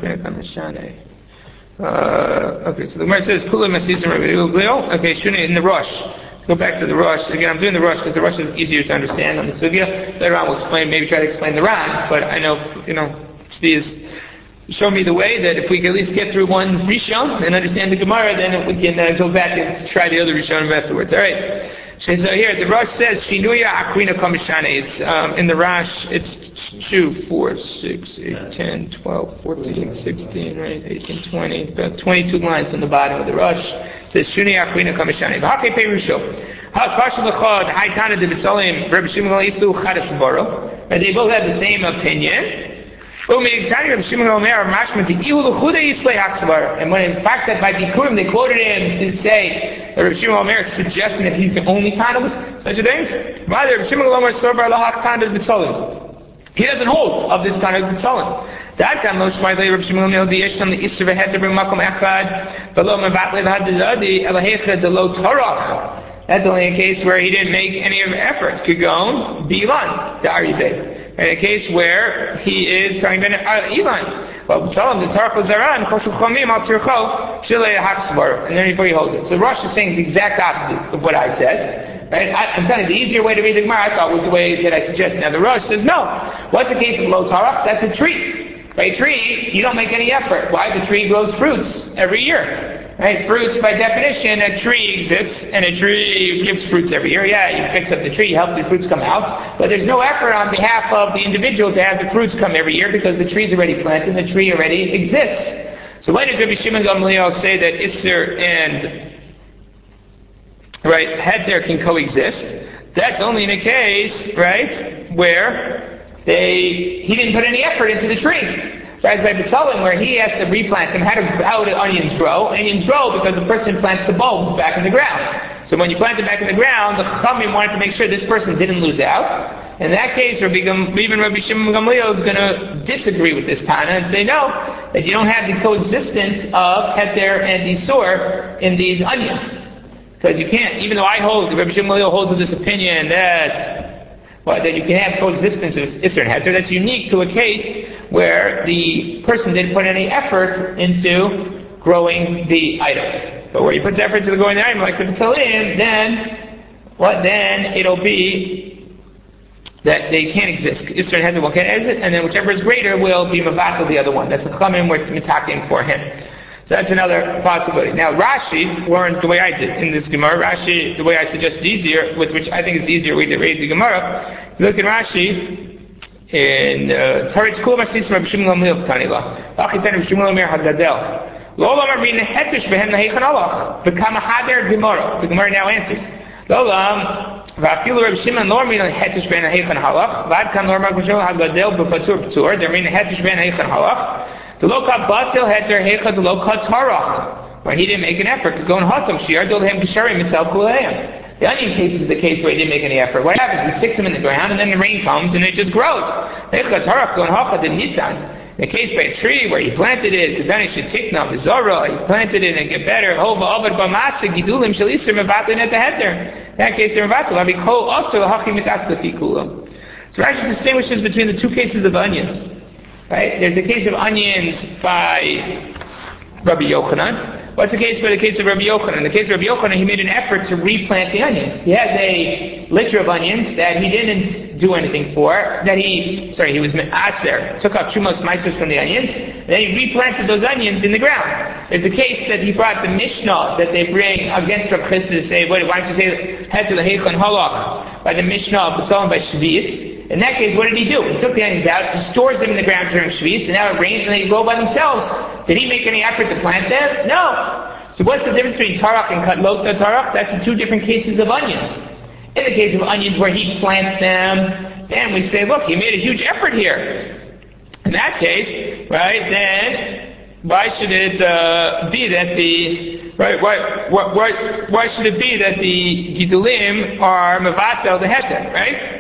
okay, so the Gemara says, Kula Masis and Rabbi Gamliel, okay, Shuni in the Rosh. Go back to the Rosh. Again, I'm doing the Rosh because the Rosh is easier to understand on the Sugya. Later on we'll explain, maybe try to explain the Ran, but I know, Tzvi has shown me the way that if we can at least get through one Rishon and understand the Gemara, then we can go back and try the other Rishonim afterwards. Alright. So here, the Rosh says, Shinuya Akwina Kamishane. It's, in the Rosh, it's 2, 4, 6, 8, 10, 12, 14, 16, right, 18, 20, about 22 lines on the bottom of the Rosh. It says, Shinuya Akwina Kamishane. V'hake Perusho. Ha'kasha l'chod, ha'itana de B'tsalim, Rabbi Shimon Gamliel, Chadas Boro. They both have the same opinion. And when in fact that by Bikurim they quoted him to say that Rabbi Shimon Omer is suggesting that he's the only Tana with such a thing. Rather, Rabbi Shimon Omer Sobar Lahak Tana B'tsalim. He doesn't hold of this Tana B'tsalim. That can most widely Rabbi Shimon Omer the Yesham the Isser v'Heter b'Makom Echad below Mevatlev Hadizadi Elahechad the Lo Torah. That's only a case where he didn't make any efforts. Kigon Bilan the Aribeh. In a case where he is talking about Ilan. Well, tell him the Tarach Zaran, Koshu Chomim al Tircho, Shilei Haksbar, and then he holds it. So Rosh is saying the exact opposite of what I said. Right? I'm telling you, the easier way to read the Gemara, I thought, was the way that I suggested. Now the Rosh says no. What's the case of Lo Tarach? That's a tree. By a tree, you don't make any effort. Why? The tree grows fruits every year. Right? Fruits, by definition, a tree exists, and a tree gives fruits every year. Yeah, you fix up the tree, you help the fruits come out, but there's no effort on behalf of the individual to have the fruits come every year because the tree's already planted and the tree already exists. So when does Rabbi Shimon Gamliel say that Isser and Heter can coexist? That's only in a case, right, where he didn't put any effort into the tree. Whereas by B'tsalim, where he has to replant them, how do onions grow? Onions grow because the person plants the bulbs back in the ground. So when you plant them back in the ground, the Chachamim wanted to make sure this person didn't lose out. In that case, even Rabbi Shimon Gamliel is going to disagree with this Tana and say no, that you don't have the coexistence of Heter and Isur in these onions. Because you can't, even though Rabbi Shimon Gamliel holds of this opinion that you can have coexistence of Isser and Heter, that's unique to a case where the person didn't put any effort into growing the item. But where you put effort to growing the item, like the B'tzalim, then it'll be that they can't exist. Isser and Heter can't exist, and then whichever is greater will be Mavatal the other one. That's a Chachamim we're mitaking for him. So that's another possibility. Now Rashi learns the way I did in this Gemara. Rashi, the way I suggest is easier, with which I think is the easier way to read the Gemara. If you look at Rashi, in Taritz Kul Masis Rabbi Shimon Gamliel Tanila. Achitan Rabbi Shimon Gamliel Hagadel. Lo Lam Rabbi Nehetish Behem Nahechan Allah. Become a Hader Gemara. The Gemara now answers. Lo Lam Vafilu Rabbi Shimon Lo Rabbi Nehetish Behem Nahechan Allah. Vad Kan Lo Rabbi Shimon Hagadel Bepatur Ptur. They're Rabbi Nehetish Behem Nahechan Allah. The Loka Batil Heter Hecha the Loka Tarach. When he didn't make an effort to go and Hatam Shiar Dol Hem Gisharim Mitzal Kuleim. The onion case is the case where he didn't make any effort. What happens? He sticks them in the ground and then the rain comes and it just grows. In the case by a tree where he planted it, he planted it and get better. In that case, they're so Rashi distinguishes between the two cases of onions. Right? There's the case of onions by Rabbi Yochanan. What's the case for the case of Rabbi Yochanan? In the case of Rabbi Yochanan, he made an effort to replant the onions. He has a litter of onions that he didn't do anything for, he was Aser, took up Shumos Meisers from the onions, and then he replanted those onions in the ground. There's a case that he brought the Mishnah that they bring against Rav Chisda to say, why don't you say Heter L'Heichan Halach by the Mishnah of B'Tzalim by Shvius? In that case, what did he do? He took the onions out, he stores them in the ground during Shvius, and now it rains and they grow by themselves. Did he make any effort to plant them? No. So what's the difference between Tarach and Katlota Tarach? That's the two different cases of onions. In the case of onions where he plants them, then we say, look, he made a huge effort here. In that case, right, then why should it be that the why should it be that the Gidulim are Mevatel the Heter, right?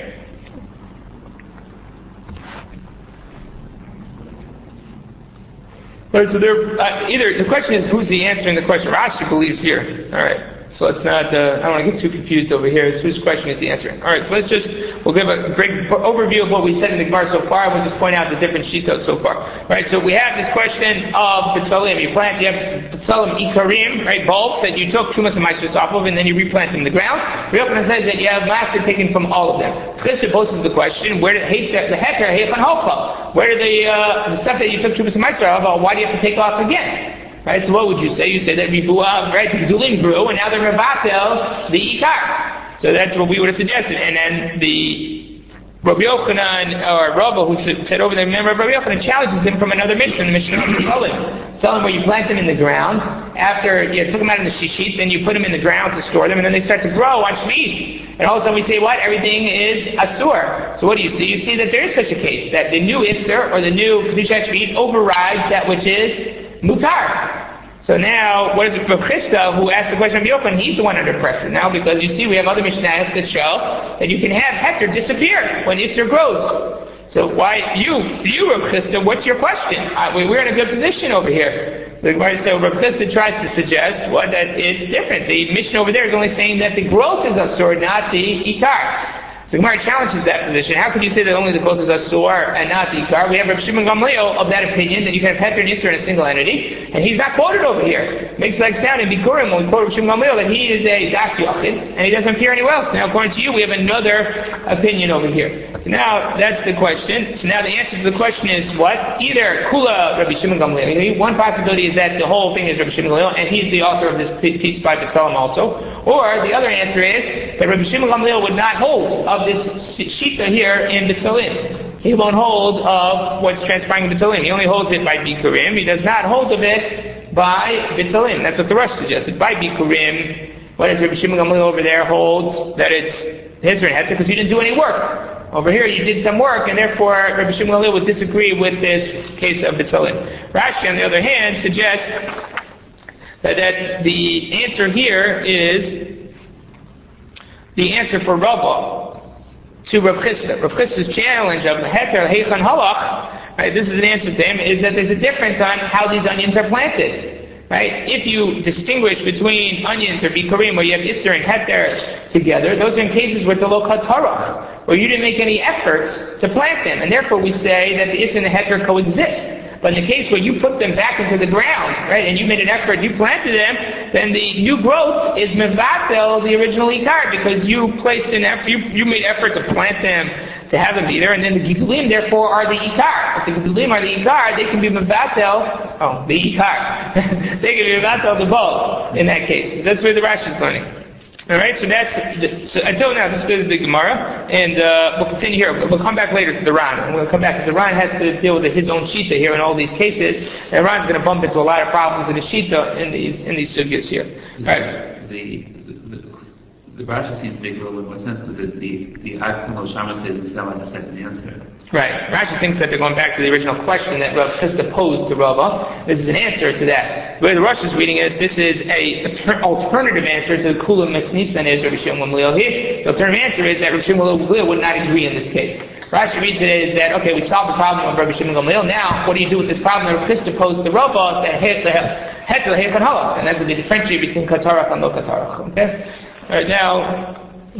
Right, so either the question is who's the answering the question. Rashi believes here. All right, so let's not. I don't want to get too confused over here. It's whose question is he answering? All right, so we'll give a great overview of what we said in the Gemara so far. We'll just point out the different shitos so far. All right, so we have this question of B'tzalim. You have B'tzalim Ikarim, right, bulbs that you took Shumas and Maishas off of, and then you replant them in the ground. Yochanan says that you have master taken from all of them. This poses the question: where did the Heter Heichan Halcha? Where did the stuff that you took Shumas and Maishas off? Why do you have to take off again? Right, so what would you say? You say that Ribuah, right, the Gedulim grew, and now they're Mevatel, the Ikar. So that's what we would have suggested. And then the Rabbi Yochanan, or Rabba, who said over there, remember, Rabbi Yochanan challenges him from another mission, the mission of B'tzalim. Tell him where you plant them in the ground, after you took them out in the shishit, then you put them in the ground to store them, and then they start to grow on Shmit. And all of a sudden we say, what? Everything is Asur. So what do you see? You see that there is such a case, that the new Isser, or the new Kedushat Shmit, overrides that which is Mutar. So now, what is it? Rav Chisda, who asked the question of Yochanan, he's the one under pressure now, because you see we have other Mishnayos that show that you can have Heter disappear when Isser grows. So why, you Rav Chisda, what's your question? We're in a good position over here. So Rav Chisda tries to suggest, that it's different. The mission over there is only saying that the growth is Asur, not the Ikar. The Gemara challenges that position. How could you say that only the growth is Asur and not the Ikar? We have Rav Shimon Gamliel of that opinion that you can have Heter and Isser in a single entity, and he's not quoted over here. Makes like sound in Bikurim when we quote Rav Shimon Gamliel that he is a Das Yochid, and he doesn't appear anywhere else. Now, according to you, we have another opinion over here. So now, that's the question. So now the answer to the question is what? Either Kula Rabbi Shimon Gamliel. One possibility is that the whole thing is Rabbi Shimon Gamliel, and he's the author of this piece by B'Tzalim also. Or the other answer is that Rabbi Shimon Gamliel would not hold of this shita here in B'Tzalim. He won't hold of what's transpiring in B'Tzalim. He only holds it by Bikurim. He does not hold of it by B'Tzalim. That's what the Rosh suggested. By Bikurim, what does Rabbi Shimon Gamliel over there holds? That it's Hizr and Heter because you didn't do any work. Over here you did some work, and therefore Rabbi Shimon Gamliel would disagree with this case of B'Tzalim. Rashi, on the other hand, suggests that the answer here is the answer for Rabbah to Rav Chisda. Rav Chisda's challenge of Heter Heichan Halach, right, this is an answer to him, is that there's a difference on how these onions are planted. Right? If you distinguish between onions or bikurim where you have Isser and Heter together, those are in cases with the Lokat Tarach, where you didn't make any efforts to plant them. And therefore we say that the Isser and the Heter coexist. But in the case where you put them back into the ground, right, and you made an effort, you planted them, then the new growth is mevatel the original ikar, because you placed an effort, you made effort to plant them, to have them be there, and then the gidulim therefore are the ikar. If the gidulim are the ikar, they can be mevatel, the ikar. They can be mevatel the both in that case. That's where the Rashi is learning. Alright, so until now, this is the Gemara, and we'll continue here. We'll come back later to the Ran, and we'll come back, because the Ran has to deal with his own Shita here in all these cases, and Ran's going to bump into a lot of problems in the Shita in these sugyas here. Alright. The Rashi seems to make a little bit more sense, because the Akon Shama says sound like a second answer. Right. Rashi thinks that they're going back to the original question that Rav Chisda posed to Rava. This is an answer to that. The way the Rosh is reading it, this is an alternative answer to the Kula Mesnisan is Rabbi Shimon Gamliel here. The alternative answer is that Rabbi Shimon Gamliel would not agree in this case. Rashi reads it as that, okay, we solved the problem of Rabbi Shimon Gamliel. Now, what do you do with this problem that Rav Chisda posed to Rava, that head to the Hechan Halach? And that's what they differentiate between Katarach and Lo Katarach. Okay? Alright, now,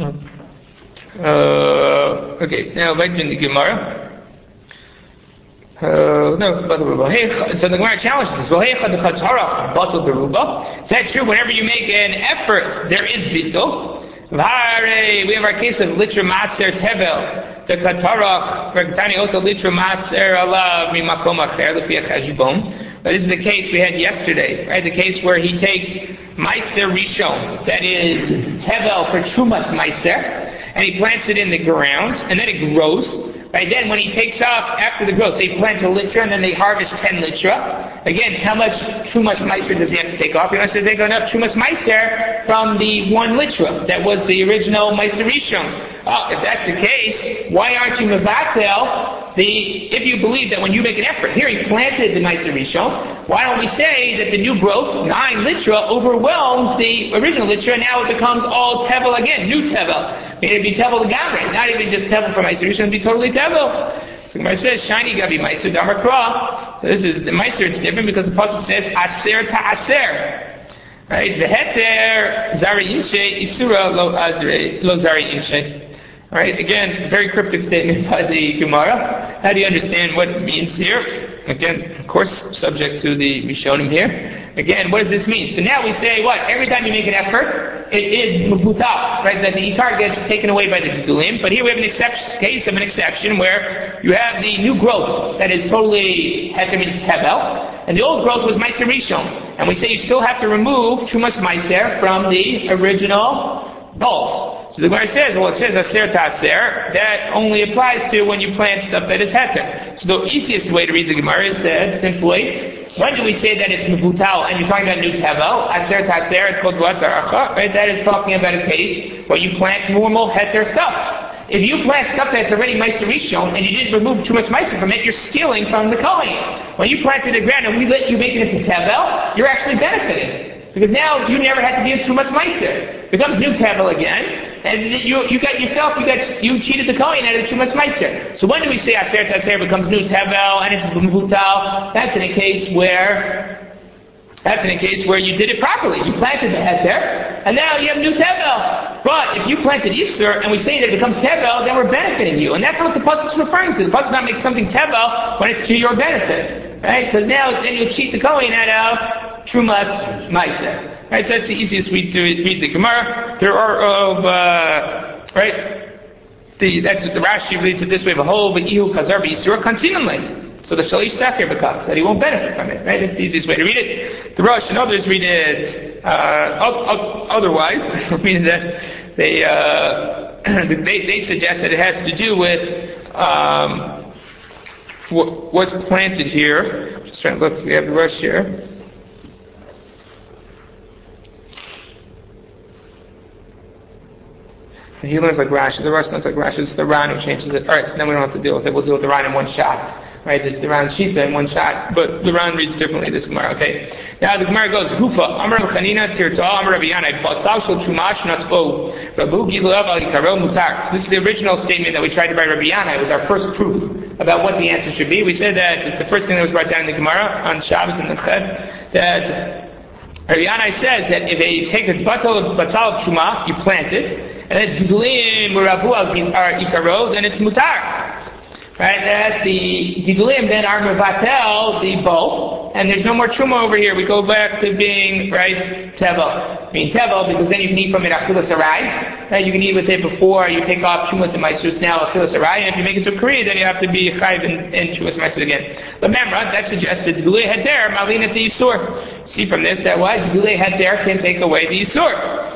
back to the Gemara. So the Gemara challenges this. Is that true? Whenever you make an effort, there is bittul. We have our case of litra maser tevel. The katarach, rektani oto litra maser alav mimakom acher lefi achashbon. This is the case we had yesterday, right? The case where he takes Meiser Rishon, that is Hevel for Trumas Meiser, and he plants it in the ground, and then it grows. Right? Then when he takes off after the growth, so he plants a litra, and then they harvest 10 litra. Again, how much Trumas Meiser does he have to take off? He has to take enough Trumas Meiser from the 1 litra that was the original Meiser Rishon. If that's the case, why aren't you mevatel? If you believe that when you make an effort, here he planted the Meiser Rishon, why don't we say that the new growth, 9 litra, overwhelms the original litra, and now it becomes all tevel again, new tevel. It'd be tevel legamre, not even just tevel for Meiser Rishon, it'd be totally tevel. So Gemara says, shiny gabi Meiser damar kra. So this is, the Meiser, it's different because the pasuk says, aser ta'aser. Right? The heter, zari inshe, isura lo zari inshe. Right? Again, very cryptic statement by the Gemara. How do you understand what it means here? Again, of course, subject to the Rishonim here. Again, what does this mean? So now we say what? Every time you make an effort, it is mevutal, right? That the ikar gets taken away by the gedulim. But here we have an case of an exception where you have the new growth that is totally heter means hebel, and the old growth was meiser rishon. And we say you still have to remove trumas meiser from the original bulbs. So the Gemara says, well, it says aser ta'aser. That only applies to when you plant stuff that is heter. So the easiest way to read the Gemara is that simply, when do we say that it's mevutal and you're talking about new tevel? Aser ta'aser, it's called watzaracha, right? That is talking about a case where you plant normal heter stuff. If you plant stuff that's already meiser rishon and you didn't remove too much meiser from it, you're stealing from the kohen. When you planted the ground and we let you make it into tevel, you're actually benefiting. Because now you never had to give too much meiser. It becomes new tevel again. And you cheated the kohen out of too much meiser. So when do we say aser ta'aser becomes new tevel and it's mevutal? That's in a case where you did it properly. You planted the heter, and now you have new tevel. But if you planted Isur, and we say that it becomes tevel, then we're benefiting you. And that's what the pasuk is referring to. The pasuk not make something tevel when it's to your benefit. Right? Because now then you cheat the kohen out of trumas meiser. Right, so that's the easiest way to read the Gemara. There are that's the Rashi reads it this way: "V'hol v'ihu kazar v'yisur continually." So the shalish staff here becomes that he won't benefit from it. Right, that's the easiest way to read it. The Rosh and others read it otherwise, meaning that they suggest that it has to do with what's planted here. Just trying to look. We have the Rosh here. And he learns like Rashi. The Rosh learns like Rashi. It's the Ran who changes it. Alright, so then we don't have to deal with it. We'll deal with the Ran in one shot. Right? The Ran Shita in one shot. But the Ran reads differently this Gemara. Okay. Now the Gemara goes, Hufa, Amar Chanina, Tirta, Amar Rabbi Yanai, Batzal Shel Chumash, not O, Rabu Gilav Al Yikaro Mutar. So this is the original statement that we tried to write Rabbi Yanai. It was our first proof about what the answer should be. We said that it's the first thing that was brought down in the Gemara on Shabbos and the Ched, that Rabbi Yanai says that if you take a batal of Chuma, you plant it, and it's Gdulim Rabu Al Ikaro, then it's Mutar. Right? right, that the gidulim then are mevatel, the bulb, and there's no more truma over here. We go back to being, right, tevel. I mean tevel, because then you can eat from it achilas arai, right? You can eat with it before you take off chumas and maisus, now achilas arai, and if you make it to a kri, then you have to be chayv in chumas and maisus again. The memra, that suggests that gidulei heder, malina to yisur. See from this that what? Gidulei heder can take away the yisur.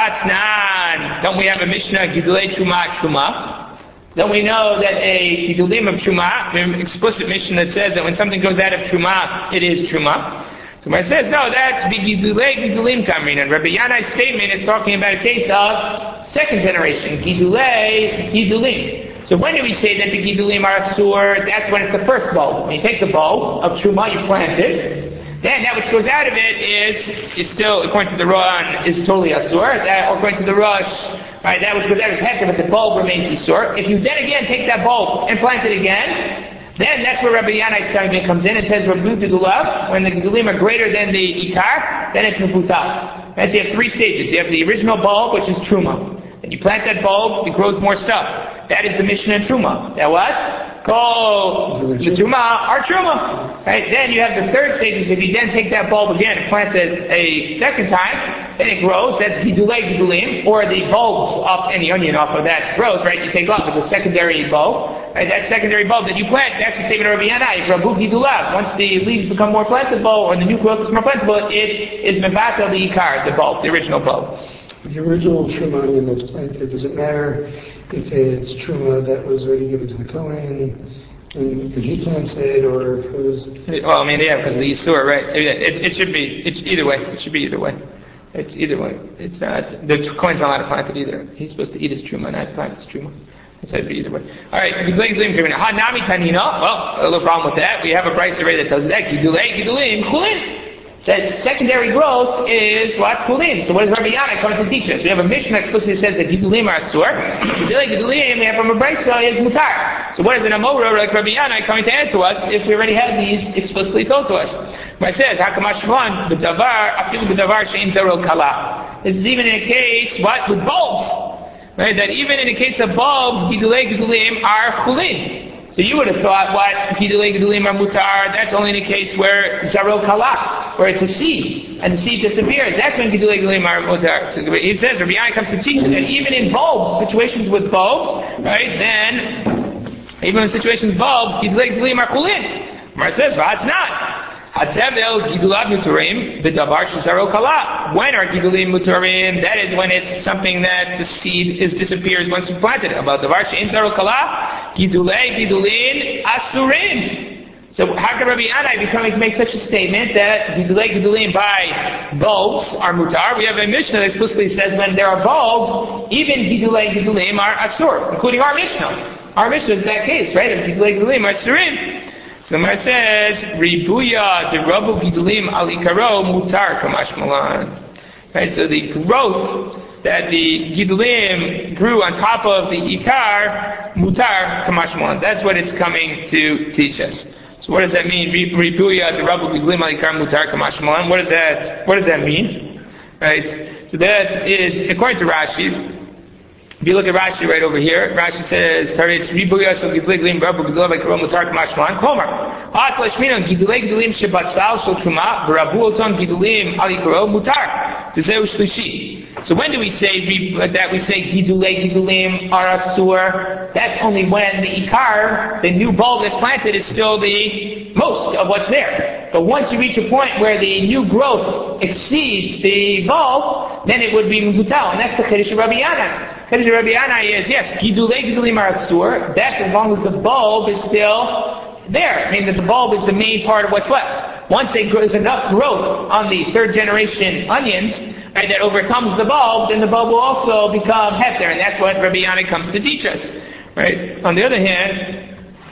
V'hatnan, don't we have a mishnah, gidulei truma? Don't we know that a gidulim of truma, an explicit mishnah that says that when something goes out of truma, it is truma. So when it says, no, that's gidulei gidulim kamrin, and Rabbi Yanai's statement is talking about a case of second generation, gidulei gidulim. So when do we say that the gidulim are asur? That's when it's the first bulb. When you take the bulb of truma, you plant it, then that which goes out of it is still, according to the Ran, is totally asur. That, according to the Rosh, right, that which goes out is heter, but the bulb remains isur. If you then again take that bulb and plant it again, then that's where Rabbi Yanai's statement comes in and says, Rabbi Gidulav, when the Gidulim are greater than the Ikar, then it's Mefutal. Right, so you have three stages. You have the original bulb, which is Truma. Then you plant that bulb, it grows more stuff. That is the Mishnah and Truma. That what? Called the Truma are Truma. Right? Then you have the third stage. If you then take that bulb again and plant it a second time, then it grows. That's Gidulei Gidulim, or the bulbs off any onion off of that growth, right? You take off as a secondary bulb. Right? That secondary bulb that you plant, that's the statement of Rabbi Yanai, Rabu Gidulav. Once the leaves become more plantable, or the new growth is more plantable, it is Mevatel the Ikar, the bulb, the original bulb. The original truma onion that's planted, does it matter if it's truma that was already given to the Kohen and he plants it, or if it was... Well, I mean, yeah, because the Yisur, right? It should be, it's either way. It should be either way. It's either way. It's not, the Kohen's not allowed to plant it either. He's supposed to eat his truma, not plant his truma. It's either either way. Alright, Ha Nami Tanina. Well, a little problem with that. We have a price array that does that. Gidulim, Kulin. That secondary growth is what's kulin. So what does Rabbi Yanai come to teach us? We have a Mishnah explicitly says that gidulim are asur. Gidulim we have from a brayso is mutar. So what is an amora like Rabbi Yanai coming to add to us if we already have these explicitly told to us? When it says hakamashvan b'davar afilu b'davar she'im zerol kala. This is even in a case what with bulbs, right? That even in the case of bulbs, gidulim are kulin. So you would have thought, what, Gidulei Gidulim are mutar, that's only in the case where Zarol Kalak, where it's a seed, and the seed disappears. That's when Gidulei Gidulim are mutar. So he says, Rabbi Yanai comes to teach that even in bulbs, situations with bulbs, right, then, even in situations with bulbs, Gidulei Gidulim are kulin. Mar says, it's not. Hatevel Gidulav Mutarim, B'davar Shazaro Kala. When are Gidulim Mutarim? That is when it's something that the seed disappears once you planted it. About Davar She'in Zaro Kala, Gidulei Gidulin Asurim. So how can Rabbi Yanai be coming to make such a statement that Gidulei Gidulim by bulbs are mutar? We have a Mishnah that explicitly says when there are bulbs, even Gidulei Gidulim are asur, including our Mishnah. Our Mishnah is that case, right? Of Gidulei Gidulim are asurim. So the Gemara says, Ribuya de Rabu Gidulim Alikaro Mutar Kamash Malan. Right, so the growth that the Gidulim grew on top of the Ikar, Mutar Kamash Malan. That's what it's coming to teach us. So what does that mean? Ribuya de Rabu Gidulim Alikar Mutar Kamash Malan. What does that mean? Right? So that is, according to Rashi, if you look at Rashi right over here, Rashi says, "Taretz ribuya shel gidulei gidulim rabu gidulav v'karom mutar k'mashman." Komer, ha'at lashminon gidulei gidulim shebatzal shel truma v'rabu oton gidulim al yikaro mutar. Tezeu shlishi. So when do we say that? We say gidulei gidulim are asur. That's only when the ikar, the new bulb that's planted, is still the most of what's there. But once you reach a point where the new growth exceeds the bulb, then it would be mutal, and that's the chiddush of Rabbi Yanai. Chiddush of Rabbi Yanai is, yes, gidulei gidulim are asur. That's as long as the bulb is still there. I mean that the bulb is the main part of what's left. Once there's enough growth on the third generation onions, right, that overcomes the bulb, then the bulb will also become heter, and that's what Rabbi Yanai comes to teach us. Right? On the other hand,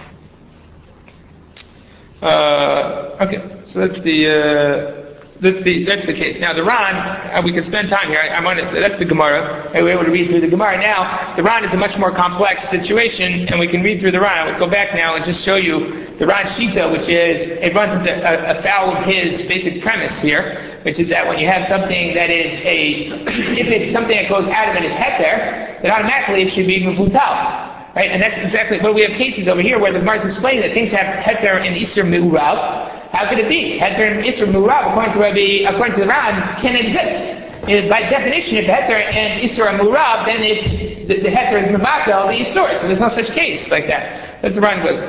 okay, so that's the case. Now the Ran, we can spend time here. That's the Gemara. We're able to read through the Gemara now. The Ran is a much more complex situation, and we can read through the Ran. I would go back now and just show you the Ran Shita, which is, it runs afoul of his basic premise here, which is that when you have something that is if it's something that goes out of it is heter, then automatically it should be mevutal. Right? And that's exactly what we have cases over here where the Gemara is explaining that things have heter and Isser Me'urav. How could it be? Heter and Isser Me'urav, according to the Ran, can exist. By definition, if heter and Isser are Me'urav, then the heter is Mevatel, the Isser. So there's no such case like that. That's the Ran goes.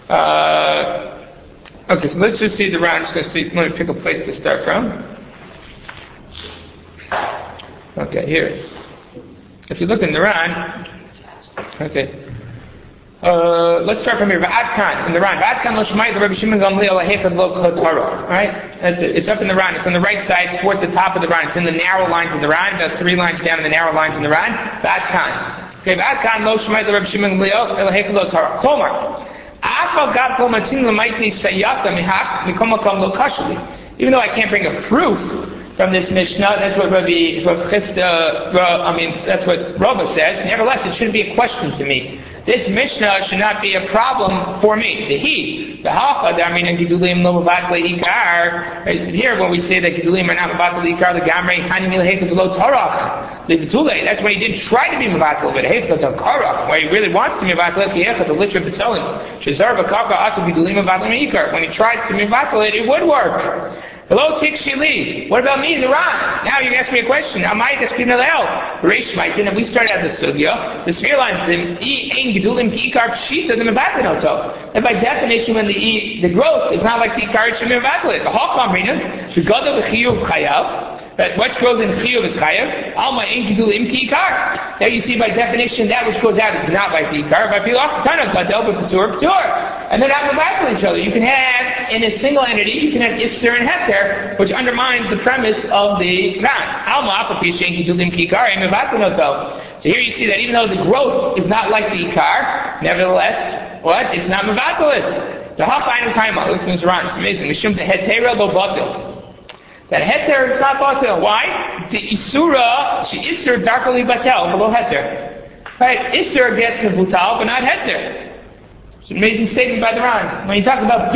Okay, so let's just see the Ran. Let me pick a place to start from. Okay, here. If you look in the Ran, okay. Let's start from here. Va'adkan in the Ran. Va'adkan lo shmai the Rabbi Shimon Gamliel lahechad lo kotara. All right, it's up in the Ran. It's on the right side, it's towards the top of the Ran. It's in the narrow lines of the Ran. About 3 lines down in the narrow lines in the Ran. Va'adkan. Okay, va'adkan lo shmai the Rabbi Shimon Gamliel lahechad lo kotara. Klomar. Afal gad kol matzin lemaiti sayata mihach mikom makom lo kashli. Even though I can't bring a proof from this Mishnah, that's what that's what Rava says. Nevertheless, it shouldn't be a question to me. This Mishnah should not be a problem for me. The Hacha, I mean, Gidulim lo Mavatli Ikar. Here, when we say that Gidulim are not Mavatli Ikar, the Gamrei Hani Mil Hekut lo Torach. That's why he didn't try to be Mavatli, but Hekut lo Torach, where he really wants to be Mavatli, Hekut the Litcher B'Tzolim. Shazar B'Kaka Atu Gidulim Mavatli Ikar. When he tries to be Mavatli, it would work. Hello, Tikshili. What about me, the Ran? Now you ask me a question. Amai Despinalel. Reishmaitin, and we started out the Sugya. The sphere line, the Ein Gedulim Ikar Pshita, the Mevatinoto. And by definition, when the growth is not like the Ikar, it should be Mevatinot. The Hacham Rinam, the God of the Chiyuv Chayav. What goes in Chiyuv is Chayav. Alma Ein Gedulim Ikar. Now you see by definition, that which goes out is not like the Ikar. By Pilach Tanah, Gadel, but Patur. And they're not Mevatinot each other. You can have, in a single entity, you can have Isser and Heter, which undermines the premise of the Ran. So here you see that even though the growth is not like the Ikar, nevertheless, what? It's not Mevatalit. The Hachainu Taima, listen to this Ran, it's amazing. Mishum the Hetera lo Batil. That Heter is not Batil. Why? The Isura, she Isser darkly Batel, below Heter. Right? Isser gets Mevutal, but not Heter. It's an amazing statement by the Ran. When you talk about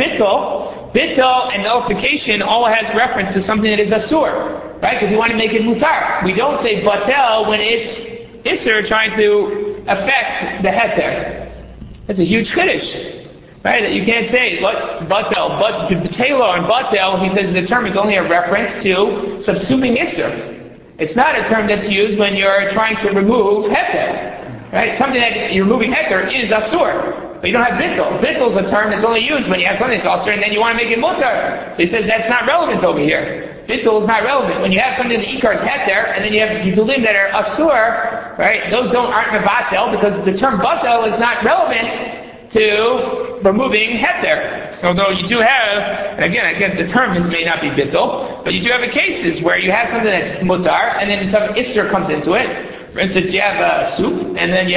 Bittul and nullification all has reference to something that is Asur, right? Because you want to make it Mutar. We don't say Batel when it's Isser trying to affect the Heter. That's a huge Kiddush, right? That you can't say Batel, but B'Taylor and Batel, he says the term is only a reference to subsuming Isser. It's not a term that's used when you're trying to remove Heter, right? Something that you're removing Heter is Asur. But you don't have bittul. Bittul is a term that's only used when you have something that's asur and then you want to make it mutar. So he says that's not relevant over here. Bittul is not relevant. When you have something that ikar is heter and then you have gitulim that are asur, right? Those aren't mevatel because the term batel is not relevant to removing heter. Although you do have, and again, the term may not be bittul, but you do have cases where you have something that's mutar and then some isser comes into it. For instance, you have soup, and then you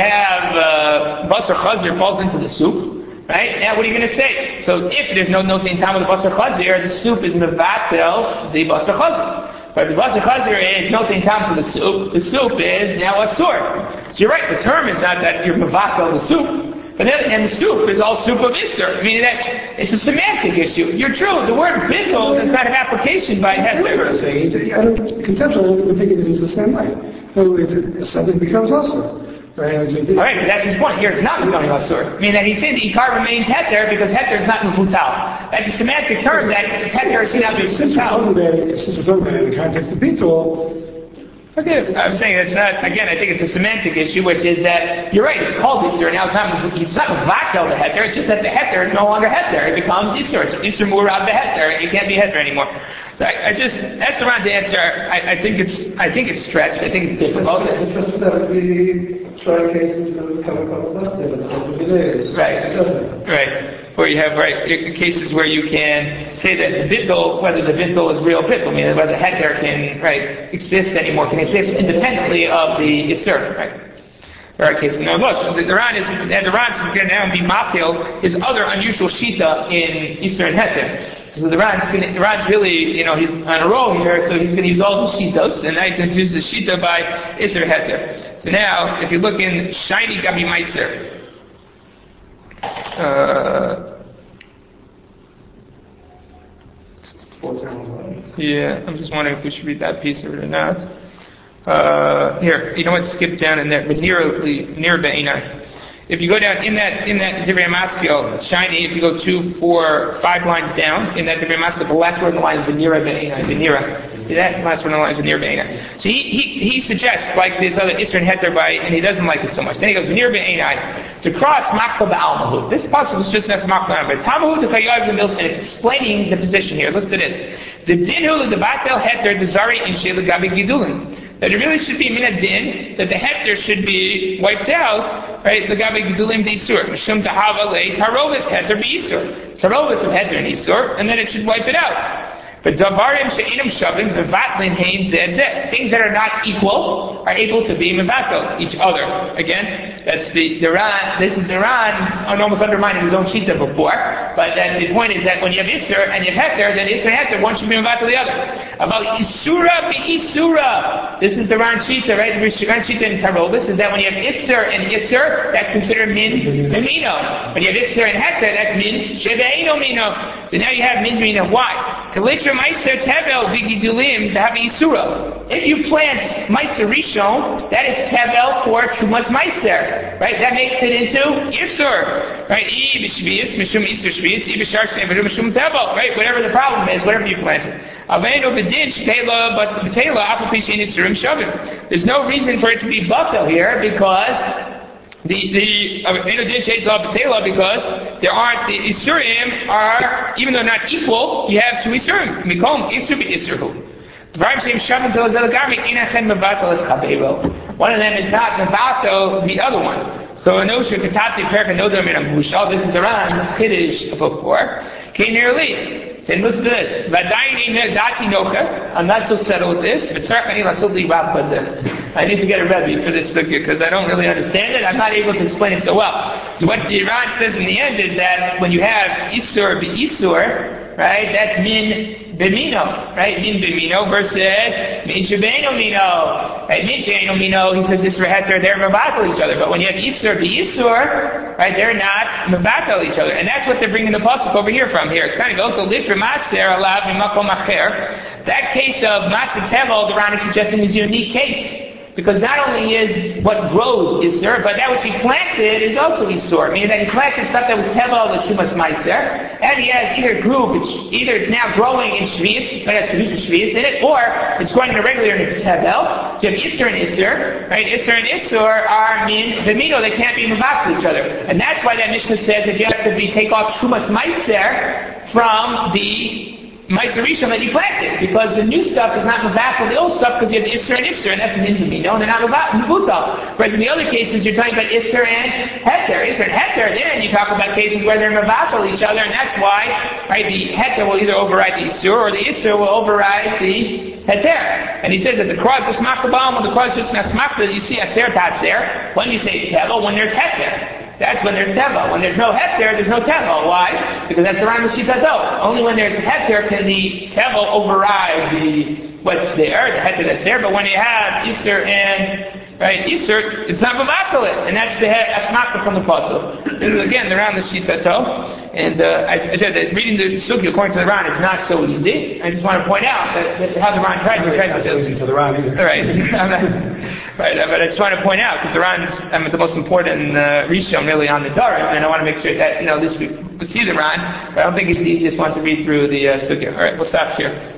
have basar chazir falls into the soup, right? Now, what are you going to say? So, if there's no notin tam of the basar chazir, the soup is mevatel the basar chazir. But if the basar chazir is notin tam to the soup is now asur. So you're right. The term is not that you're mevatel the soup. But then, the soup is all soup of Isser, meaning that it's a semantic issue. You're true, the word bittul does not have application by Heter. Conceptually, I don't think it is the same way. Something becomes Asur. Right? Alright, but that's his point. Here it's not becoming Asur. Meaning that he's saying the Ikar remains Heter because Heter is not Mevutal. That's a semantic term that Heter is not Mevutal. Since we're talking about it in the context of bittul, okay, I'm saying it's not, again, I think it's a semantic issue, which is that, you're right, it's called Isser, now it's not Vakel the Heter, it's just that the Heter is no longer Heter, it becomes Isser, it's Isser Murad the Heter, it can't be Heter anymore. So that's around the answer, I think it's stretched, I think it's difficult. It's just that we try cases that come across that, right. Where you have, cases where you can say that the bittul, whether the bittul is real bittul, meaning whether the heter can, exist anymore, can exist independently of the isser, right? There are cases. Now look, the Ran is going to now be mafil his other unusual shita in isser and heter. So the Ran's really, he's on a roll here, so he's going to use all the shitos, and now he's going to use the shita by isser heter. So now, if you look in Shiny Gabi Meiser, yeah, I'm just wondering if we should read that piece of it or not. Here, you know what? Skip down in there. Near Be'inai. If you go down in that Divrei Maskil, shiny, if you go 2, 4, 5 lines down, in that Divrei Maskil, the last word in the line is Venira Be'ena, Venira. See that? Last word in the line is Venira Be'ena. So he suggests, like this other Isser and Heter by, and he doesn't like it so much. Then he goes, Venira Be'ena, to cross Makla Ba'al. This passage is just as Makla Ba'al. But Tamahu to Kayav the Milson, it's explaining the position here. Listen to this. The Dinhu, the Batel Heter, the Zari, and Shela Gabi Gidulin. That it really should be min adin, that the heter should be wiped out, right? The gabi gedulim d'isur, mishum tahava le tarovis heter b'isur, tarovis of heter and isur, and then it should wipe it out. But davarim she'inam shavim mevatlin heim zeh zeh. Things that are not equal are able to be mevatel each other. Again, that's the Ran. This is the Ran almost undermining his own shita before. But then the point is that when you have isur and you have heter, then isur and heter, one should be mevatel the other. About isura be-isura. This is the Ran shita, right? The Ran shita in Tarovis is that when you have isur and isur, that's considered min mino. When you have isur and heter, that's min shebeino mino. So now you have min mino. Why? Meiser tevel v'gidulim to have isura. If you plant meiser rishon, that is tevel for trumas meiser, right? That makes it into isur, right? I b'shvius mishum isur shvius, I b'shar shneveru mishum tevel, right? Whatever the problem is, whatever you planted. Avenu b'din shtela, but the b'tela afapish in isurim shavim. There's no reason for it to be batel here because because there aren't, the Isurim are, even though not equal, you have 2 Isurim. Mikom, Isur be-Isur. One of them is not Mevato, the other one. So Anosha Katati Perka Nodam in Amusha, this is the Ran's Kiddush of 4. Came nearly. Then listen to this. I'm not so settled with this. I need to get a Rebbe for this sugya because I don't really understand it. I'm not able to explain it so well. So what the Iran says in the end is that when you have Isur be-Isur, right, that's min b'mino, right? Min b'mino versus min shebeino mino. Right? Min shebeino mino, he says Isur heter, they're mevatel each other. But when you have Isur be-Isur, right, they're not mevatel each other. And that's what they're bringing the pasuk over here from here. It kind of goes to litra matzer alav mimakom acher. That case of matzer tevel, the Ran is suggesting is a unique case. Because not only is what grows Isur, but that which he planted is also Isur. Meaning that he planted stuff that was Tevel, the Chumas Meiser, and he has either it's now growing in Shvius, so it has Shvius in it, or it's growing in a regular and it's Tevel. So you have Isur and Isur, right? Isur and Isur are min v'mino, they can't be mavak to each other. And that's why that Mishnah says that you have to take off Chumas Meiser from the Meiser Rishon that you planted, because the new stuff is not mavak with the old stuff, because you have Isser and Isser, and that's an injumino, and they're not mavak. Whereas in the other cases, you're talking about Isser and Heter. Isser and Heter, then you talk about cases where they're mavak each other, and that's why, right, the Heter will either override the Isser, or the Isser will override the Heter. And he says that the cross is makabam, when the cross is nasmakta, you see Aser tats there. When you say Tevel, when there's Heter. That's when there's tevel. When there's no heter, there's no tevel. Why? Because that's the Ran Shitato. Only when there's heter can the tevel override what's there, the heter that's there. But when you have Isser and Isser, it's not mavatal, and that's the asmakta from the pasuk. This is again the Ran Shitato, and I said that reading the sugi according to the Ran is not so easy. I just want to point out that how the Ran tries to. Not so easy to the Ran either. Right. Right, but I just want to point out, because the Ran's the most important Rishon really on the Dharam, and I want to make sure that, at least we see the Ran, but I don't think it's the easiest one to read through the Sugya. Alright, we'll stop here.